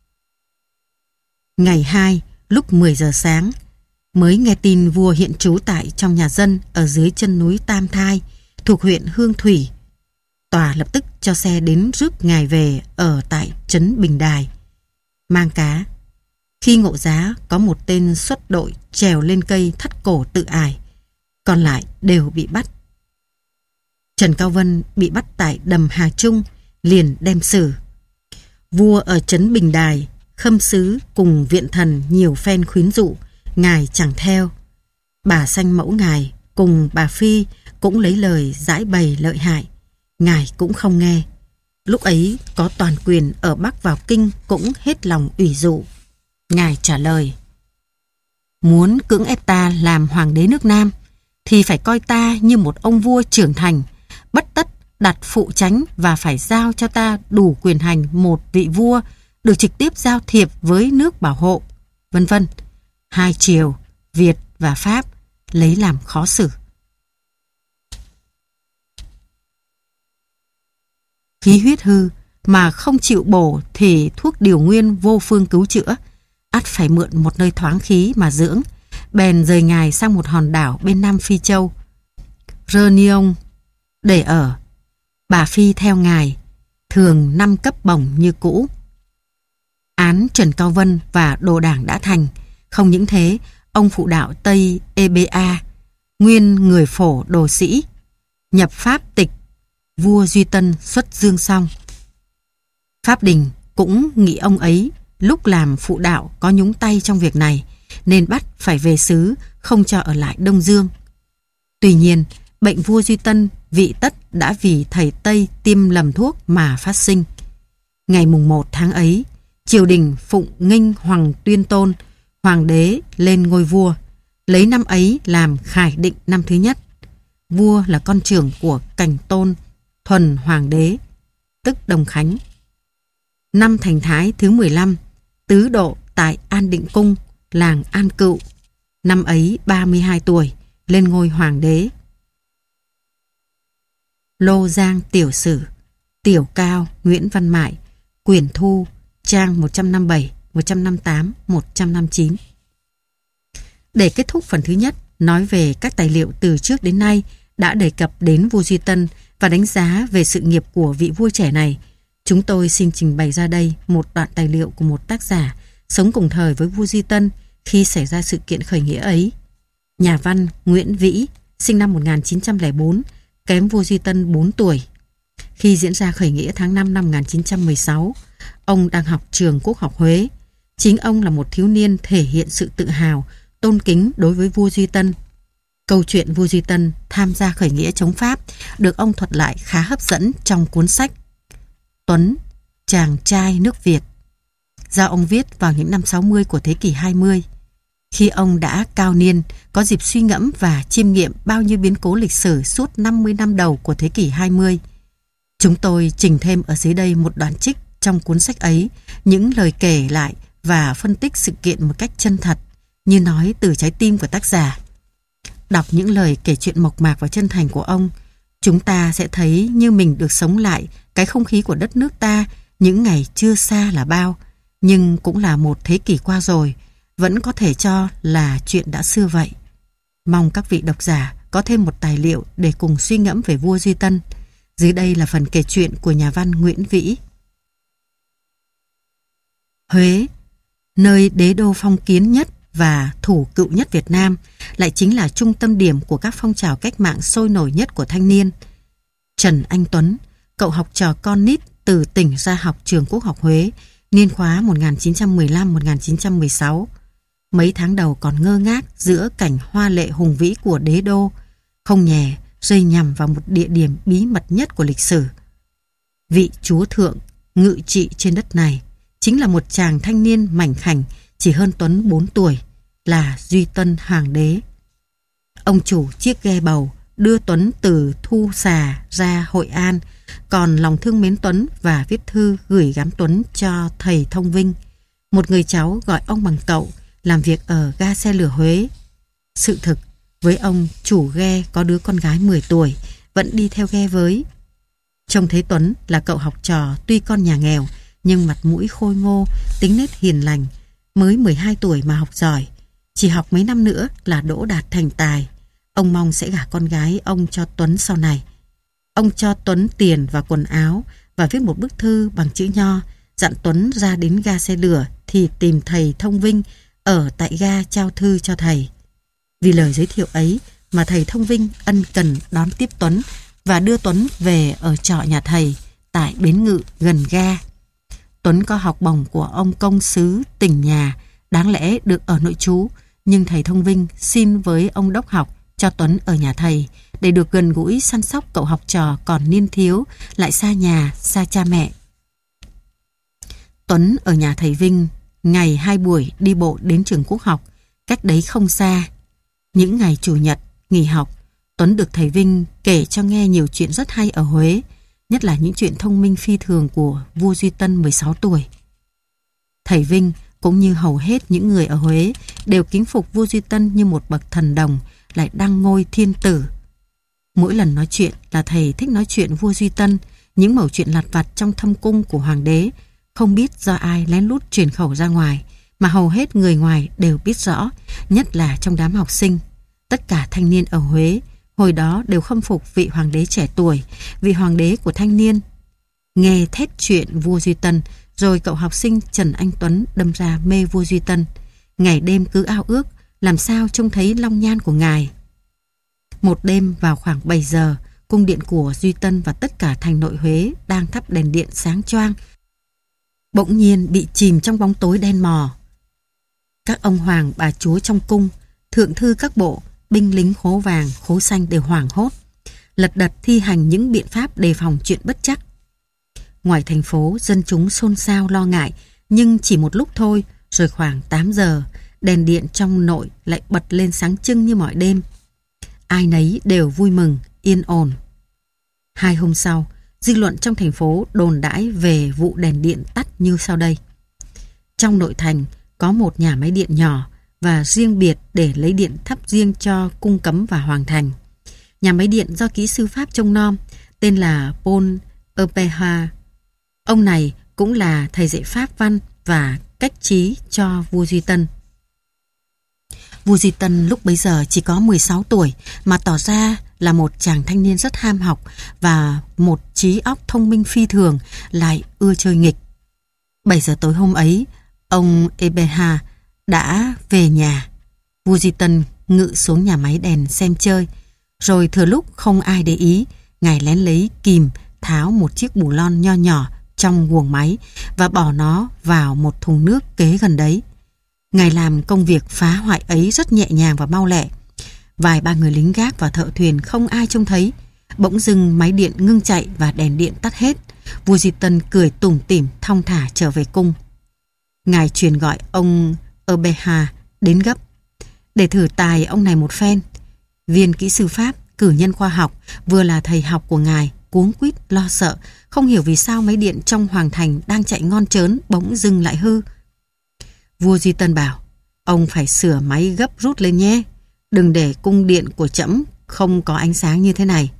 Speaker 1: Ngày hai, lúc mười giờ sáng, mới nghe tin vua hiện trú tại trong nhà dân ở dưới chân núi Tam Thai, thuộc huyện Hương Thủy. Tòa lập tức cho xe đến rước ngài về ở tại trấn Bình Đài. Mang cá. Khi ngộ giá có một tên xuất đội trèo lên cây thắt cổ tự ải, còn lại đều bị bắt. Trần Cao Vân bị bắt tại đầm Hà Trung, liền đem xử. Vua ở trấn Bình Đài, khâm sứ cùng viện thần nhiều phen khuyến dụ, ngài chẳng theo. Bà sanh mẫu ngài cùng bà Phi cũng lấy lời giải bày lợi hại, ngài cũng không nghe. Lúc ấy có toàn quyền ở Bắc vào Kinh cũng hết lòng ủy dụ. Ngài trả lời: muốn cưỡng ép ta làm hoàng đế nước Nam thì phải coi ta như một ông vua trưởng thành, bất tất đặt phụ chánh và phải giao cho ta đủ quyền hành một vị vua được trực tiếp giao thiệp với nước bảo hộ, vân vân. Hai triều, Việt và Pháp lấy làm khó xử. Khí huyết hư mà không chịu bổ thì thuốc điều nguyên vô phương cứu chữa, ắt phải mượn một nơi thoáng khí mà dưỡng. Bèn rời ngài sang một hòn đảo bên Nam Phi Châu, Reunion, để ở. Bà Phi theo ngài, thường năm cấp bổng như cũ. Án Trần Cao Vân và đồ đảng đã thành. Không những thế, ông phụ đạo Tây e bê a, nguyên người phổ đồ sĩ, nhập pháp tịch, vua Duy Tân xuất dương xong. Pháp đình cũng nghĩ ông ấy lúc làm phụ đạo có nhúng tay trong việc này, nên bắt phải về xứ, không cho ở lại Đông Dương. Tuy nhiên, bệnh vua Duy Tân vị tất đã vì thầy Tây tiêm lầm thuốc mà phát sinh. Ngày mùng một tháng ấy, triều đình phụng nghinh Hoàng Tuyên Tôn, hoàng đế lên ngôi vua, lấy năm ấy làm khải định năm thứ nhất. Vua là con trưởng của Cảnh Tôn Thuần Hoàng đế, tức Đồng Khánh. Năm Thành Thái thứ mười lăm, tứ độ tại An Định Cung, làng An Cựu. Năm ấy ba mươi hai tuổi, lên ngôi hoàng đế. Lô Giang Tiểu Sử, Tiểu Cao Nguyễn Văn Mại, Quyển Thu, trang một trăm năm mươi bảy, một trăm năm mươi tám, một trăm năm mươi chín. Để kết thúc phần thứ nhất, nói về các tài liệu từ trước đến nay đã đề cập đến vua Duy Tân và đánh giá về sự nghiệp của vị vua trẻ này, chúng tôi xin trình bày ra đây một đoạn tài liệu của một tác giả sống cùng thời với vua Duy Tân khi xảy ra sự kiện khởi nghĩa ấy. Nhà văn Nguyễn Vĩ, sinh năm một nghìn chín trăm lẻ bốn, kém vua Duy Tân bốn tuổi. Khi diễn ra khởi nghĩa tháng năm năm một nghìn chín trăm mười sáu, ông đang học trường Quốc học Huế. Chính ông là một thiếu niên thể hiện sự tự hào, tôn kính đối với vua Duy Tân. Câu chuyện vua Duy Tân tham gia khởi nghĩa chống Pháp được ông thuật lại khá hấp dẫn trong cuốn sách Tuấn, chàng trai nước Việt, do ông viết vào những năm sáu mươi của thế kỷ hai mươi. Khi ông đã cao niên, có dịp suy ngẫm và chiêm nghiệm bao nhiêu biến cố lịch sử suốt năm mươi năm đầu của thế kỷ hai mươi. Chúng tôi trình thêm ở dưới đây một đoạn trích trong cuốn sách ấy, những lời kể lại và phân tích sự kiện một cách chân thật, như nói từ trái tim của tác giả. Đọc những lời kể chuyện mộc mạc và chân thành của ông, chúng ta sẽ thấy như mình được sống lại cái không khí của đất nước ta những ngày chưa xa là bao, nhưng cũng là một thế kỷ qua rồi, vẫn có thể cho là chuyện đã xưa vậy. Mong các vị độc giả có thêm một tài liệu để cùng suy ngẫm về vua Duy Tân. Dưới đây là phần kể chuyện của nhà văn Nguyễn Vĩ. Huế, nơi đế đô phong kiến nhất và thủ cựu nhất Việt Nam, lại chính là trung tâm điểm của các phong trào cách mạng sôi nổi nhất của thanh niên. Trần Anh Tuấn, cậu học trò con nít từ tỉnh ra học trường Quốc học Huế, niên khóa một nghìn chín trăm mười lăm đến một nghìn chín trăm mười sáu. Mấy tháng đầu còn ngơ ngác giữa cảnh hoa lệ hùng vĩ của đế đô, không nhè rơi nhằm vào một địa điểm bí mật nhất của lịch sử. Vị chúa thượng ngự trị trên đất này chính là một chàng thanh niên mảnh khảnh chỉ hơn Tuấn bốn tuổi, là Duy Tân Hoàng đế. Ông chủ chiếc ghe bầu đưa Tuấn từ Thu Xà ra Hội An, còn lòng thương mến Tuấn và viết thư gửi gắm Tuấn cho thầy Thông Vinh, một người cháu gọi ông bằng cậu, làm việc ở ga xe lửa Huế. Sự thực, với ông, chủ ghe có đứa con gái mười tuổi, vẫn đi theo ghe với. Trông thấy Tuấn là cậu học trò tuy con nhà nghèo, nhưng mặt mũi khôi ngô, tính nết hiền lành, mới mười hai tuổi mà học giỏi, chỉ học mấy năm nữa là đỗ đạt thành tài. Ông mong sẽ gả con gái ông cho Tuấn sau này. Ông cho Tuấn tiền và quần áo và viết một bức thư bằng chữ nho, dặn Tuấn ra đến ga xe lửa thì tìm thầy Thông Vinh ở tại ga trao thư cho thầy. Vì lời giới thiệu ấy mà thầy Thông Vinh ân cần đón tiếp Tuấn và đưa Tuấn về ở trọ nhà thầy tại bến ngự gần ga. Tuấn có học bổng của ông công sứ tỉnh nhà, đáng lẽ được ở nội trú, nhưng thầy Thông Vinh xin với ông đốc học cho Tuấn ở nhà thầy để được gần gũi săn sóc cậu học trò còn niên thiếu, lại xa nhà, xa cha mẹ. Tuấn ở nhà thầy Vinh ngày hai buổi đi bộ đến trường Quốc học, cách đấy không xa. Những ngày chủ nhật, nghỉ học, Tuấn được thầy Vinh kể cho nghe nhiều chuyện rất hay ở Huế, nhất là những chuyện thông minh phi thường của vua Duy Tân mười sáu tuổi. Thầy Vinh cũng như hầu hết những người ở Huế đều kính phục vua Duy Tân như một bậc thần đồng, lại đăng ngôi thiên tử. Mỗi lần nói chuyện là thầy thích nói chuyện vua Duy Tân, những mẩu chuyện lặt vặt trong thâm cung của hoàng đế, không biết do ai lén lút truyền khẩu ra ngoài, mà hầu hết người ngoài đều biết rõ, nhất là trong đám học sinh. Tất cả thanh niên ở Huế hồi đó đều khâm phục vị hoàng đế trẻ tuổi, vị hoàng đế của thanh niên. Nghe thét chuyện vua Duy Tân, rồi cậu học sinh Trần Anh Tuấn đâm ra mê vua Duy Tân, ngày đêm cứ ao ước làm sao trông thấy long nhan của ngài. Một đêm vào khoảng bảy giờ, cung điện của Duy Tân và tất cả thành nội Huế đang thắp đèn điện sáng choang, bỗng nhiên bị chìm trong bóng tối đen mò. Các ông hoàng bà chúa trong cung, thượng thư các bộ, binh lính khố vàng, khố xanh đều hoảng hốt, lật đật thi hành những biện pháp đề phòng chuyện bất trắc. Ngoài thành phố, dân chúng xôn xao lo ngại, nhưng chỉ một lúc thôi, rồi khoảng tám giờ, đèn điện trong nội lại bật lên sáng trưng như mọi đêm. Ai nấy đều vui mừng, yên ổn. Hai hôm sau, dư luận trong thành phố đồn đãi về vụ đèn điện tắt như sau đây. Trong nội thành có một nhà máy điện nhỏ và riêng biệt để lấy điện thắp riêng cho cung cấm và hoàng thành. Nhà máy điện do kỹ sư Pháp trông nom, tên là Paul Eberhard. Ông này cũng là thầy dạy Pháp văn và cách trí cho vua Duy Tân. Vua Duy Tân lúc bấy giờ chỉ có mười sáu tuổi mà tỏ ra là một chàng thanh niên rất ham học và một trí óc thông minh phi thường, lại ưa chơi nghịch. bảy giờ tối hôm ấy, ông Eberhard đã về nhà. Vua Duy Tân ngự xuống nhà máy đèn xem chơi, rồi thừa lúc không ai để ý, ngài lén lấy kìm tháo một chiếc bù lon nho nhỏ trong guồng máy và bỏ nó vào một thùng nước kế gần đấy. Ngài làm công việc phá hoại ấy rất nhẹ nhàng và mau lẹ. Vài ba người lính gác và thợ thuyền không ai trông thấy. Bỗng dưng máy điện ngưng chạy và đèn điện tắt hết. Vua Duy Tân cười tủm tỉm thong thả trở về cung. Ngài truyền gọi ông Eberhard đến gấp để thử tài ông này một phen. Viên kỹ sư Pháp, cử nhân khoa học, vừa là thầy học của ngài, cuống quýt lo sợ, không hiểu vì sao máy điện trong hoàng thành đang chạy ngon trớn bỗng dưng lại hư. Vua Duy Tân bảo, ông phải sửa máy gấp rút lên nhé, đừng để cung điện của trẫm không có ánh sáng như thế này.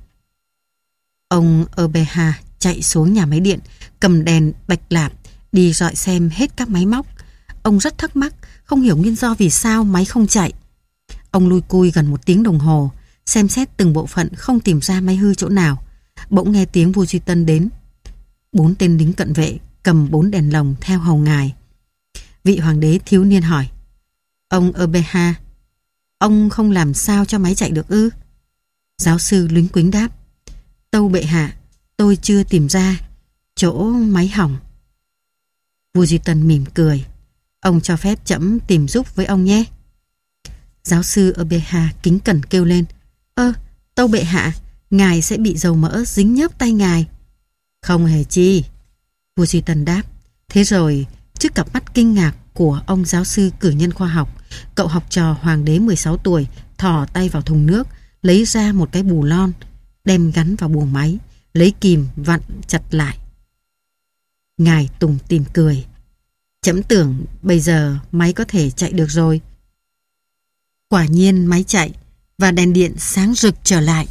Speaker 1: Ông Eberhard chạy xuống nhà máy điện, cầm đèn bạch lạp, đi dọi xem hết các máy móc. Ông rất thắc mắc, không hiểu nguyên do vì sao máy không chạy. Ông lui cui gần một tiếng đồng hồ, xem xét từng bộ phận không tìm ra máy hư chỗ nào. Bỗng nghe tiếng vua Duy Tân đến. Bốn tên lính cận vệ cầm bốn đèn lồng theo hầu ngài. Vị hoàng đế thiếu niên hỏi, ông Eberhard, ông không làm sao cho máy chạy được ư? Giáo sư lính quính đáp, tâu bệ hạ, tôi chưa tìm ra chỗ máy hỏng. Vua Duy Tân mỉm cười. Ông cho phép trẫm tìm giúp với ông nhé. Giáo sư Obeha kính cẩn kêu lên. Ơ, tâu bệ hạ, ngài sẽ bị dầu mỡ dính nhớp tay ngài. Không hề chi. Vua Duy Tân đáp. Thế rồi, trước cặp mắt kinh ngạc của ông giáo sư cử nhân khoa học, cậu học trò hoàng đế mười sáu tuổi thò tay vào thùng nước, lấy ra một cái bù lon, đem gắn vào buồng máy, lấy kìm vặn chặt lại. Ngài tủm tỉm cười. Trẫm tưởng bây giờ máy có thể chạy được rồi. Quả nhiên máy chạy và đèn điện sáng rực trở lại.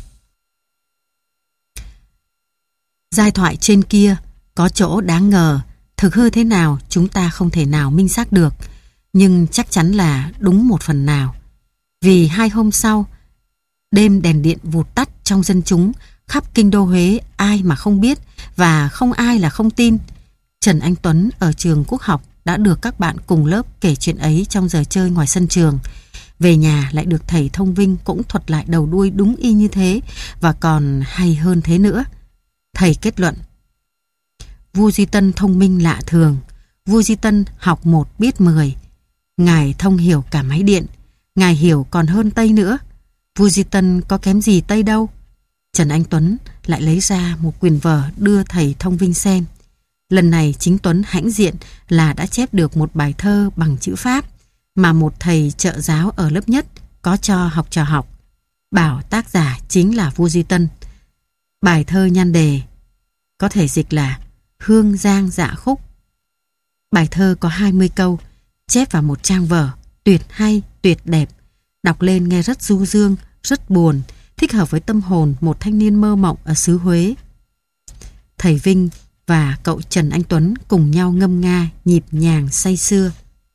Speaker 1: Giai thoại trên kia có chỗ đáng ngờ, thực hư thế nào chúng ta không thể nào minh xác được, nhưng chắc chắn là đúng một phần nào. Vì hai hôm sau, đêm đèn điện vụt tắt trong dân chúng, khắp kinh đô Huế ai mà không biết và không ai là không tin. Trần Anh Tuấn ở trường Quốc học đã được các bạn cùng lớp kể chuyện ấy trong giờ chơi ngoài sân trường. Về nhà lại được thầy Thông Vinh cũng thuật lại đầu đuôi đúng y như thế và còn hay hơn thế nữa. Thầy kết luận. Vua Duy Tân thông minh lạ thường. Vua Duy Tân học một biết mười. Ngài thông hiểu cả máy điện. Ngài hiểu còn hơn Tây nữa. Vua Duy Tân có kém gì Tây đâu. Trần Anh Tuấn lại lấy ra một quyển vở đưa thầy Thông Vinh xem. Lần này chính Tuấn hãnh diện là đã chép được một bài thơ bằng chữ Pháp mà một thầy trợ giáo ở lớp nhất có cho học trò học. Bảo tác giả chính là vua Duy Tân. Bài thơ nhan đề có thể dịch là Hương Giang Dạ Khúc. Bài thơ có hai mươi câu, chép vào một trang vở, tuyệt hay, tuyệt đẹp. Đọc lên nghe rất du dương, rất buồn, thích hợp với tâm hồn một thanh niên mơ mộng ở xứ Huế. Thầy Vinh và cậu Trần Anh Tuấn cùng nhau ngâm nga nhịp nhàng say sưa.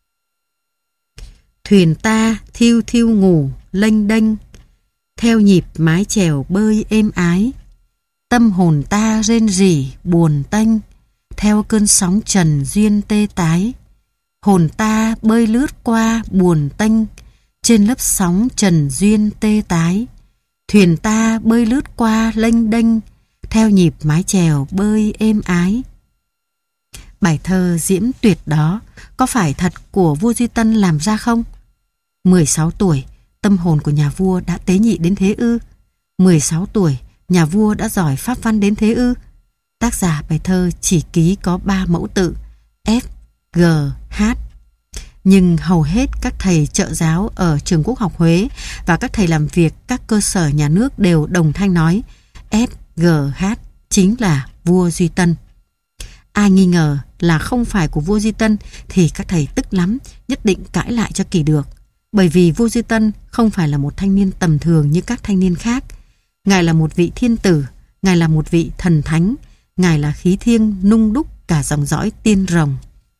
Speaker 1: Thuyền ta thiêu thiêu ngủ lênh đênh, theo nhịp mái chèo bơi êm ái. Tâm hồn ta rên rỉ buồn tênh, theo cơn sóng trần duyên tê tái. Hồn ta bơi lướt qua buồn tênh, trên lớp sóng trần duyên tê tái. Thuyền ta bơi lướt qua lênh đênh, theo nhịp mái chèo bơi êm ái. Bài thơ diễm tuyệt đó có phải thật của vua Duy Tân làm ra không? mười sáu tuổi, tâm hồn của nhà vua đã tế nhị đến thế ư? mười sáu tuổi, nhà vua đã giỏi pháp văn đến thế ư? Tác giả bài thơ chỉ ký có ba mẫu tự F, G, H. Nhưng hầu hết các thầy trợ giáo ở trường Quốc học Huế và các thầy làm việc các cơ sở nhà nước đều đồng thanh nói F, G, H chính là vua Duy Tân. Ai nghi ngờ là không phải của vua Duy Tân thì các thầy tức lắm, nhất định cãi lại cho kỳ được. Bởi vì vua Duy Tân không phải là một thanh niên tầm thường như các thanh niên khác. Ngài là một vị thiên tử, Ngài là một vị thần thánh, Ngài là khí thiêng nung đúc cả dòng dõi tiên rồng.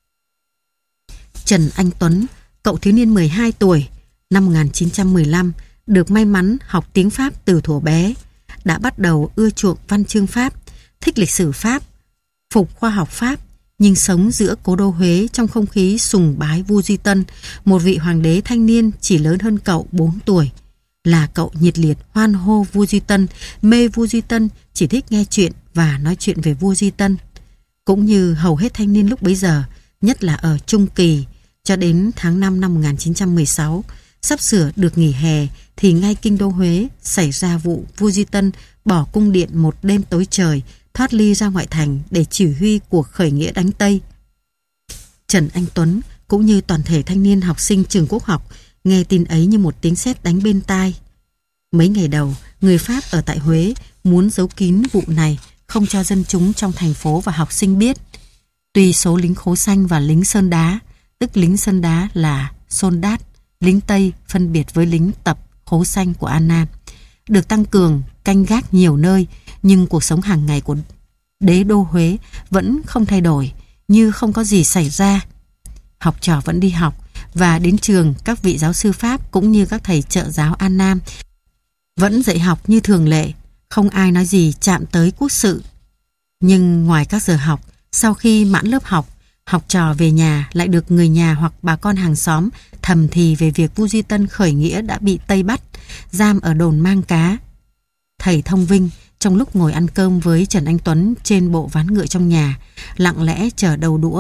Speaker 1: Trần Anh Tuấn, cậu thiếu niên mười hai tuổi, năm một nghìn chín trăm mười lăm, được may mắn học tiếng Pháp từ thuở bé, đã bắt đầu ưa chuộng văn chương Pháp, thích lịch sử Pháp, phục khoa học Pháp, nhưng sống giữa cố đô Huế trong không khí sùng bái vua Duy Tân, một vị hoàng đế thanh niên chỉ lớn hơn cậu bốn tuổi. Là cậu nhiệt liệt hoan hô vua Duy Tân, mê vua Duy Tân, chỉ thích nghe chuyện và nói chuyện về vua Duy Tân. Cũng như hầu hết thanh niên lúc bấy giờ, nhất là ở Trung Kỳ, cho đến tháng năm năm một nghìn chín trăm mười sáu, sắp sửa được nghỉ hè thì ngay kinh đô Huế xảy ra vụ vua Duy Tân bỏ cung điện một đêm tối trời, thoát ly ra ngoại thành để chỉ huy cuộc khởi nghĩa đánh Tây. Trần Anh Tuấn cũng như toàn thể thanh niên học sinh trường Quốc học nghe tin ấy như một tiếng sét đánh bên tai. Mấy ngày đầu, người Pháp ở tại Huế muốn giấu kín vụ này, không cho dân chúng trong thành phố và học sinh biết. Tuy số lính khố xanh và lính sơn đá, tức lính sơn đá là soldat, lính Tây phân biệt với lính tập khố xanh của An Nam, được tăng cường canh gác nhiều nơi, nhưng cuộc sống hàng ngày của đế đô Huế vẫn không thay đổi, như không có gì xảy ra. Học trò vẫn đi học, và đến trường các vị giáo sư Pháp cũng như các thầy trợ giáo An Nam vẫn dạy học như thường lệ, không ai nói gì chạm tới quốc sự. Nhưng ngoài các giờ học, sau khi mãn lớp học, học trò về nhà lại được người nhà hoặc bà con hàng xóm thầm thì về việc vua Duy Tân khởi nghĩa đã bị Tây bắt, giam ở đồn Mang Cá. Thầy Thông Vinh trong lúc ngồi ăn cơm với Trần Anh Tuấn trên bộ ván ngựa trong nhà, lặng lẽ chờ đầu đũa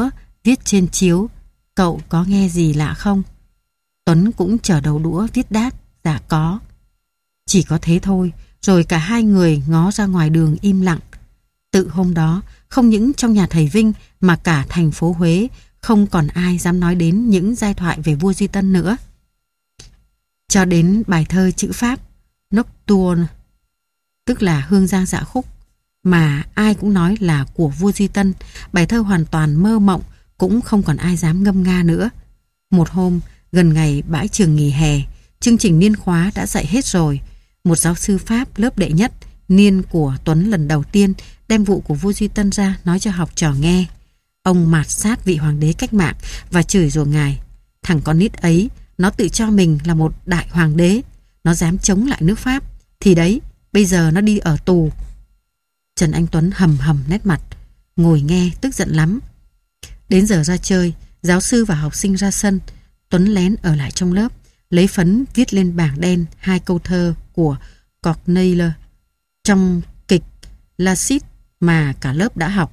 Speaker 1: viết trên chiếu, cậu có nghe gì lạ không? Tuấn cũng chở đầu đũa viết đáp, dạ có. Chỉ có thế thôi, rồi cả hai người ngó ra ngoài đường im lặng. Tự hôm đó, không những trong nhà thầy Vinh mà cả thành phố Huế không còn ai dám nói đến những giai thoại về vua Duy Tân nữa. Cho đến bài thơ chữ Pháp Nocturne, tức là Hương Giang Dạ Khúc, mà ai cũng nói là của vua Duy Tân, bài thơ hoàn toàn mơ mộng, cũng không còn ai dám ngâm nga nữa. Một hôm, gần ngày bãi trường nghỉ hè, chương trình niên khóa đã dạy hết rồi. Một giáo sư Pháp lớp đệ nhất, niên của Tuấn lần đầu tiên đem vụ của vua Duy Tân ra nói cho học trò nghe. Ông mạt sát vị hoàng đế cách mạng và chửi rủa ngài. Thằng con nít ấy, nó tự cho mình là một đại hoàng đế, nó dám chống lại nước Pháp, thì đấy, bây giờ nó đi ở tù. Trần Anh Tuấn hầm hầm nét mặt, ngồi nghe tức giận lắm. Đến giờ ra chơi, giáo sư và học sinh ra sân, Tuấn lén ở lại trong lớp, lấy phấn viết lên bảng đen hai câu thơ của Corneille trong kịch La Cite mà cả lớp đã học.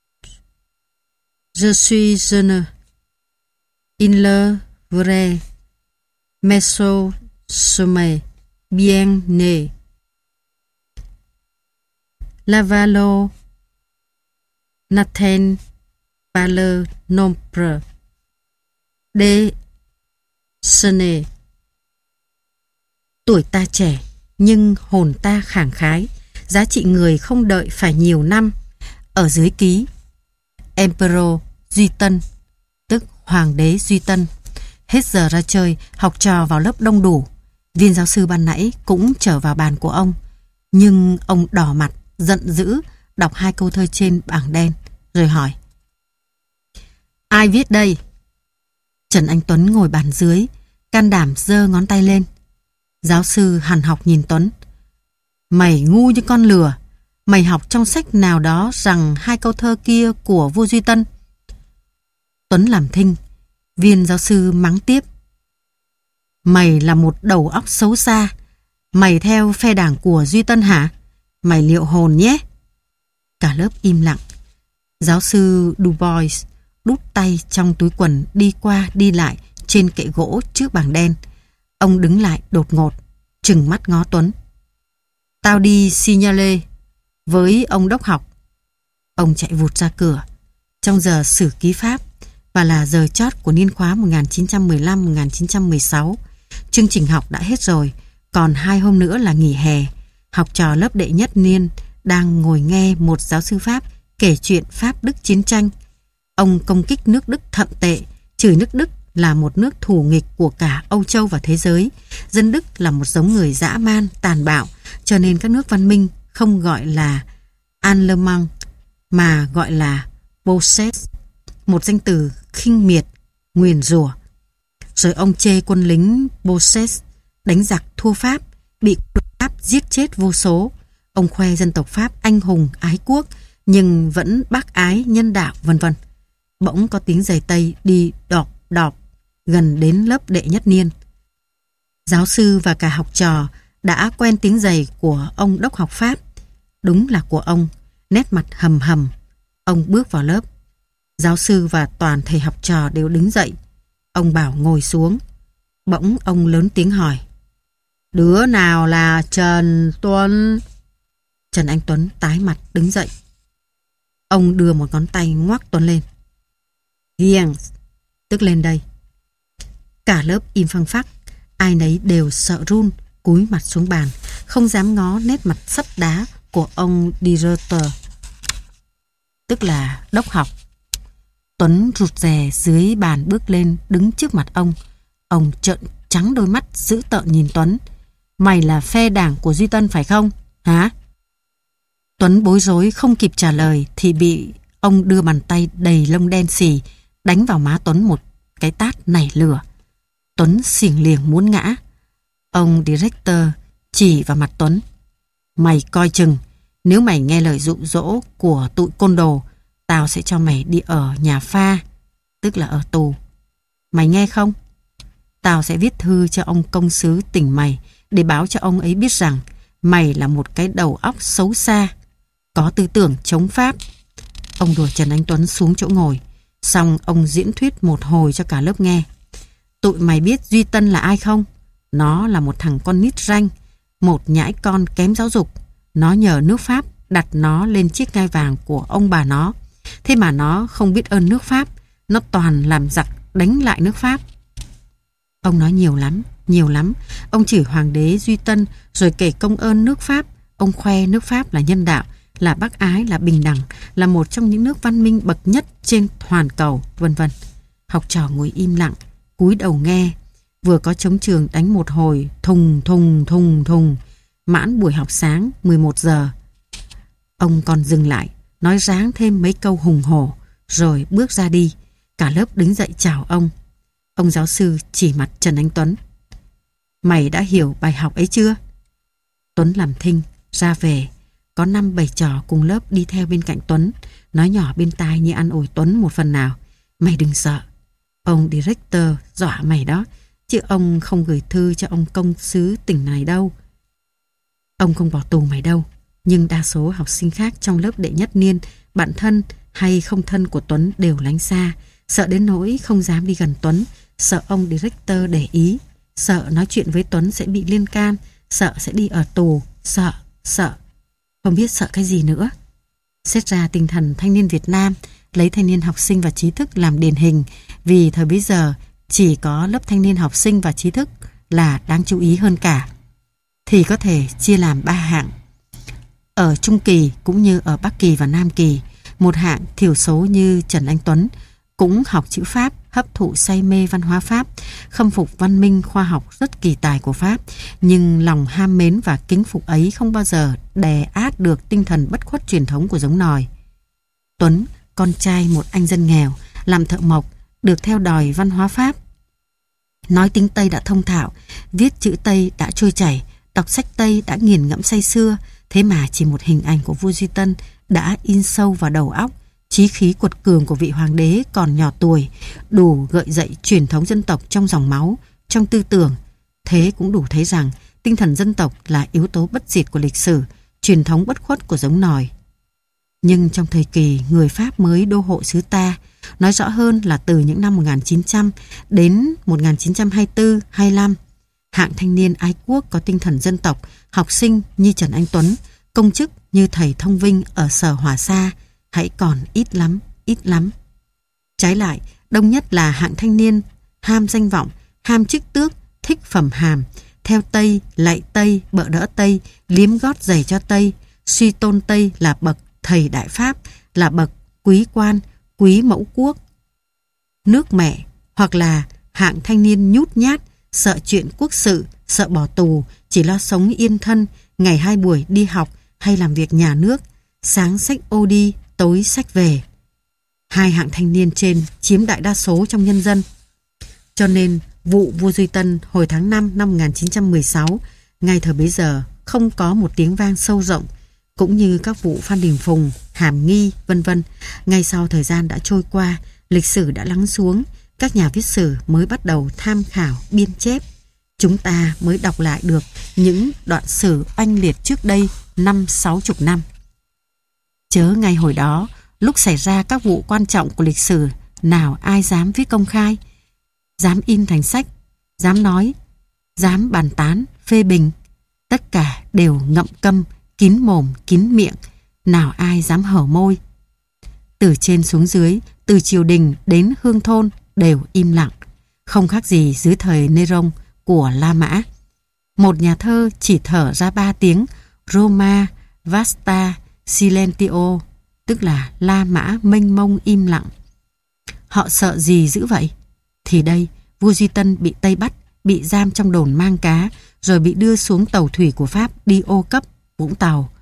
Speaker 1: Je suis jeune, il le vrai, mais sommeil bien né. La valo n'atteint pas le nombre de sene. Tuổi ta trẻ, nhưng hồn ta khẳng khái, giá trị người không đợi phải nhiều năm. Ở dưới ký Emperor Duy Tân, tức Hoàng đế Duy Tân. Hết giờ ra chơi, học trò vào lớp đông đủ. Viên giáo sư ban nãy cũng trở vào bàn của ông. Nhưng ông đỏ mặt, giận dữ, đọc hai câu thơ trên bảng đen, rồi hỏi: ai viết đây? Trần Anh Tuấn ngồi bàn dưới, can đảm giơ ngón tay lên. Giáo sư hằn học nhìn Tuấn. Mày ngu như con lừa. Mày học trong sách nào đó rằng hai câu thơ kia của vua Duy Tân. Tuấn làm thinh. Viên giáo sư mắng tiếp. Mày là một đầu óc xấu xa. Mày theo phe đảng của Duy Tân hả? Mày liệu hồn nhé. Cả lớp im lặng. Giáo sư Dubois đút tay trong túi quần đi qua đi lại trên kệ gỗ trước bảng đen. Ông đứng lại đột ngột, trừng mắt ngó Tuấn. Tao đi signale với ông đốc học. Ông chạy vụt ra cửa. Trong giờ sử ký Pháp và là giờ chót của niên khóa một nghìn chín trăm mười lăm một nghìn chín trăm mười sáu. Chương trình học đã hết rồi, còn hai hôm nữa là nghỉ hè. Học trò lớp đệ nhất niên đang ngồi nghe một giáo sư Pháp kể chuyện Pháp Đức chiến tranh. Ông công kích nước Đức thậm tệ, chửi nước Đức là một nước thù nghịch của cả Âu Châu và thế giới. Dân Đức là một giống người dã man, tàn bạo, cho nên các nước văn minh không gọi là Allemand mà gọi là Bosses, một danh từ khinh miệt, nguyền rủa. Rồi ông chê quân lính Bosses đánh giặc thua Pháp, bị Pháp giết chết vô số. Ông khoe dân tộc Pháp anh hùng, ái quốc, nhưng vẫn bác ái, nhân đạo, vân vân. Bỗng có tiếng giày Tây đi đọp đọp gần đến lớp đệ nhất niên. Giáo sư và cả học trò đã quen tiếng giày của ông đốc học Pháp. Đúng là của ông, nét mặt hầm hầm. Ông bước vào lớp. Giáo sư và toàn thầy học trò đều đứng dậy. Ông bảo ngồi xuống. Bỗng ông lớn tiếng hỏi. Đứa nào là Trần Tuấn? Trần Anh Tuấn tái mặt đứng dậy. Ông đưa một ngón tay ngoắc Tuấn lên. Viens, tức lên đây. Cả lớp im phăng phắc, ai nấy đều sợ run, cúi mặt xuống bàn, không dám ngó nét mặt sắt đá của ông directeur, tức là đốc học. Tuấn rụt rè dưới bàn bước lên đứng trước mặt ông. Ông trợn trắng đôi mắt dữ tợn nhìn Tuấn. Mày là phe đảng của Duy Tân phải không? Hả? Tuấn bối rối không kịp trả lời thì bị ông đưa bàn tay đầy lông đen xì đánh vào má Tuấn một cái tát nảy lửa. Tuấn xỉng liềng muốn ngã. Ông director chỉ vào mặt Tuấn. Mày coi chừng, nếu mày nghe lời dụ dỗ của tụi côn đồ, tao sẽ cho mày đi ở nhà pha, tức là ở tù. Mày nghe không? Tao sẽ viết thư cho ông công sứ tỉnh mày để báo cho ông ấy biết rằng mày là một cái đầu óc xấu xa, có tư tưởng chống Pháp. Ông đuổi Trần Anh Tuấn xuống chỗ ngồi. Xong ông diễn thuyết một hồi cho cả lớp nghe. Tụi mày biết Duy Tân là ai không? Nó là một thằng con nít ranh, một nhãi con kém giáo dục. Nó nhờ nước Pháp đặt nó lên chiếc ngai vàng của ông bà nó. Thế mà nó không biết ơn nước Pháp, nó toàn làm giặc đánh lại nước Pháp. Ông nói nhiều lắm, nhiều lắm. Ông chửi hoàng đế Duy Tân rồi kể công ơn nước Pháp. Ông khoe nước Pháp là nhân đạo, là bác ái, là bình đẳng, là một trong những nước văn minh bậc nhất trên toàn cầu, vân vân. Học trò ngồi im lặng, cúi đầu nghe. Vừa có trống trường đánh một hồi, thùng thùng thùng thùng. Mãn buổi học sáng mười một giờ. Ông còn dừng lại, nói ráng thêm mấy câu hùng hổ, rồi bước ra đi. Cả lớp đứng dậy chào ông. Ông giáo sư chỉ mặt Trần Anh Tuấn. Mày đã hiểu bài học ấy chưa? Tuấn làm thinh, ra về. Có năm bảy trò cùng lớp đi theo bên cạnh Tuấn, nói nhỏ bên tai như ăn ủi Tuấn một phần nào. Mày đừng sợ. Ông director dọa mày đó, chứ ông không gửi thư cho ông công sứ tỉnh này đâu. Ông không bỏ tù mày đâu. Nhưng đa số học sinh khác trong lớp đệ nhất niên, bạn thân hay không thân của Tuấn đều lánh xa, sợ đến nỗi không dám đi gần Tuấn, sợ ông director để ý, sợ nói chuyện với Tuấn sẽ bị liên can, sợ sẽ đi ở tù, sợ, sợ. Không biết sợ cái gì nữa. Xét ra tinh thần thanh niên Việt Nam, lấy thanh niên học sinh và trí thức làm điển hình, vì thời bấy giờ chỉ có lớp thanh niên học sinh và trí thức là đáng chú ý hơn cả. Thì có thể chia làm ba hạng. Ở Trung Kỳ cũng như ở Bắc Kỳ và Nam Kỳ, một hạng thiểu số như Trần Anh Tuấn cũng học chữ Pháp, hấp thụ say mê văn hóa Pháp, khâm phục văn minh khoa học rất kỳ tài của Pháp, nhưng lòng ham mến và kính phục ấy không bao giờ đè át được tinh thần bất khuất truyền thống của giống nòi. Tuấn, con trai một anh dân nghèo, làm thợ mộc, được theo đòi văn hóa Pháp. Nói tiếng Tây đã thông thạo, viết chữ Tây đã trôi chảy, đọc sách Tây đã nghiền ngẫm say sưa, thế mà chỉ một hình ảnh của vua Duy Tân đã in sâu vào đầu óc. Chí khí quật cường của vị hoàng đế còn nhỏ tuổi, đủ gợi dậy truyền thống dân tộc trong dòng máu, trong tư tưởng. Thế cũng đủ thấy rằng tinh thần dân tộc là yếu tố bất diệt của lịch sử, truyền thống bất khuất của giống nòi. Nhưng trong thời kỳ người Pháp mới đô hộ xứ ta, nói rõ hơn là từ những năm một nghìn chín trăm đến một nghìn chín trăm hai mươi tư hai mươi lăm, hạng thanh niên ái quốc có tinh thần dân tộc, học sinh như Trần Anh Tuấn, công chức như thầy Thông Vinh ở Sở Hòa Sa, hãy còn ít lắm, ít lắm. Trái lại, đông nhất là hạng thanh niên ham danh vọng, ham chức tước, thích phẩm hàm, theo Tây, lạy Tây, bợ đỡ Tây, liếm gót giày cho Tây, suy tôn Tây là bậc thầy đại Pháp, là bậc quý quan, quý mẫu quốc, nước mẹ, hoặc là hạng thanh niên nhút nhát, sợ chuyện quốc sự, sợ bỏ tù, chỉ lo sống yên thân, ngày hai buổi đi học hay làm việc nhà nước, sáng xách ô đi, tối xách về. Hai hạng thanh niên trên chiếm đại đa số trong nhân dân. Cho nên vụ vua Duy Tân hồi tháng năm năm một nghìn chín trăm mười sáu, ngay thời bấy giờ không có một tiếng vang sâu rộng, cũng như các vụ Phan Đình Phùng, Hàm Nghi, vân vân. Ngay sau thời gian đã trôi qua, lịch sử đã lắng xuống, các nhà viết sử mới bắt đầu tham khảo, biên chép. Chúng ta mới đọc lại được những đoạn sử oanh liệt trước đây năm sáu chục năm. Chớ ngay hồi đó, lúc xảy ra các vụ quan trọng của lịch sử, nào ai dám viết công khai, dám in thành sách, dám nói, dám bàn tán, phê bình. Tất cả đều ngậm câm, kín mồm, kín miệng, nào ai dám hở môi. Từ trên xuống dưới, từ triều đình đến hương thôn đều im lặng, không khác gì dưới thời Nêrông của La Mã. Một nhà thơ chỉ thở ra ba tiếng Roma Vasta Silentio, tức là La Mã mênh mông im lặng. Họ sợ gì dữ vậy? Thì đây, vua Duy Tân bị Tây bắt, bị giam trong đồn mang cá, rồi bị đưa xuống tàu thủy của Pháp đi Ô Cấp, Vũng Tàu,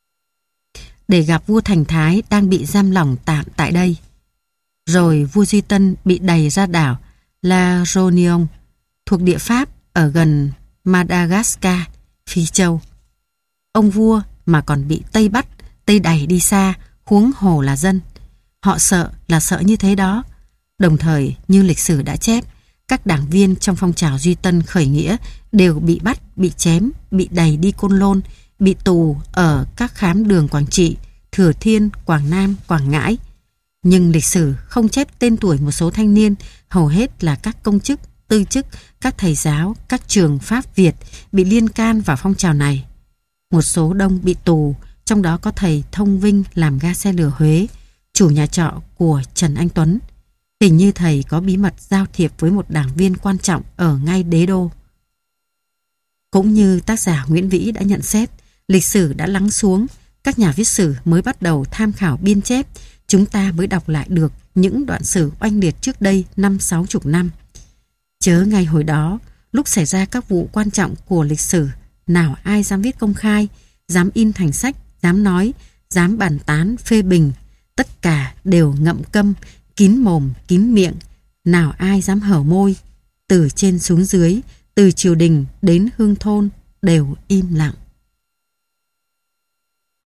Speaker 1: để gặp vua Thành Thái đang bị giam lỏng tạm tại đây. Rồi vua Duy Tân bị đày ra đảo La Réunion, thuộc địa Pháp ở gần Madagascar, Phi Châu. Ông vua mà còn bị Tây bắt, Tây đày đi xa, huống hồ là dân. Họ sợ là sợ như thế đó. Đồng thời, như lịch sử đã chép, các đảng viên trong phong trào Duy Tân khởi nghĩa đều bị bắt, bị chém, bị đày đi Côn Lôn, bị tù ở các khám đường Quảng Trị, Thừa Thiên, Quảng Nam, Quảng Ngãi. Nhưng lịch sử không chép tên tuổi một số thanh niên, hầu hết là các công chức, tư chức, các thầy giáo, các trường Pháp Việt bị liên can vào phong trào này. Một số đông bị tù, trong đó có thầy Thông Vinh làm ga xe lửa Huế, chủ nhà trọ của Trần Anh Tuấn. Hình như thầy có bí mật giao thiệp với một đảng viên quan trọng ở ngay đế đô. Cũng như tác giả Nguyễn Vĩ đã nhận xét, lịch sử đã lắng xuống, các nhà viết sử mới bắt đầu tham khảo biên chép, chúng ta mới đọc lại được những đoạn sử oanh liệt trước đây năm sáu chục năm. Chớ ngay hồi đó, lúc xảy ra các vụ quan trọng của lịch sử, nào ai dám viết công khai, dám in thành sách, dám nói, dám bàn tán, phê bình, tất cả đều ngậm câm, kín mồm, kín miệng, nào ai dám hở môi, từ trên xuống dưới, từ triều đình đến hương thôn đều im lặng.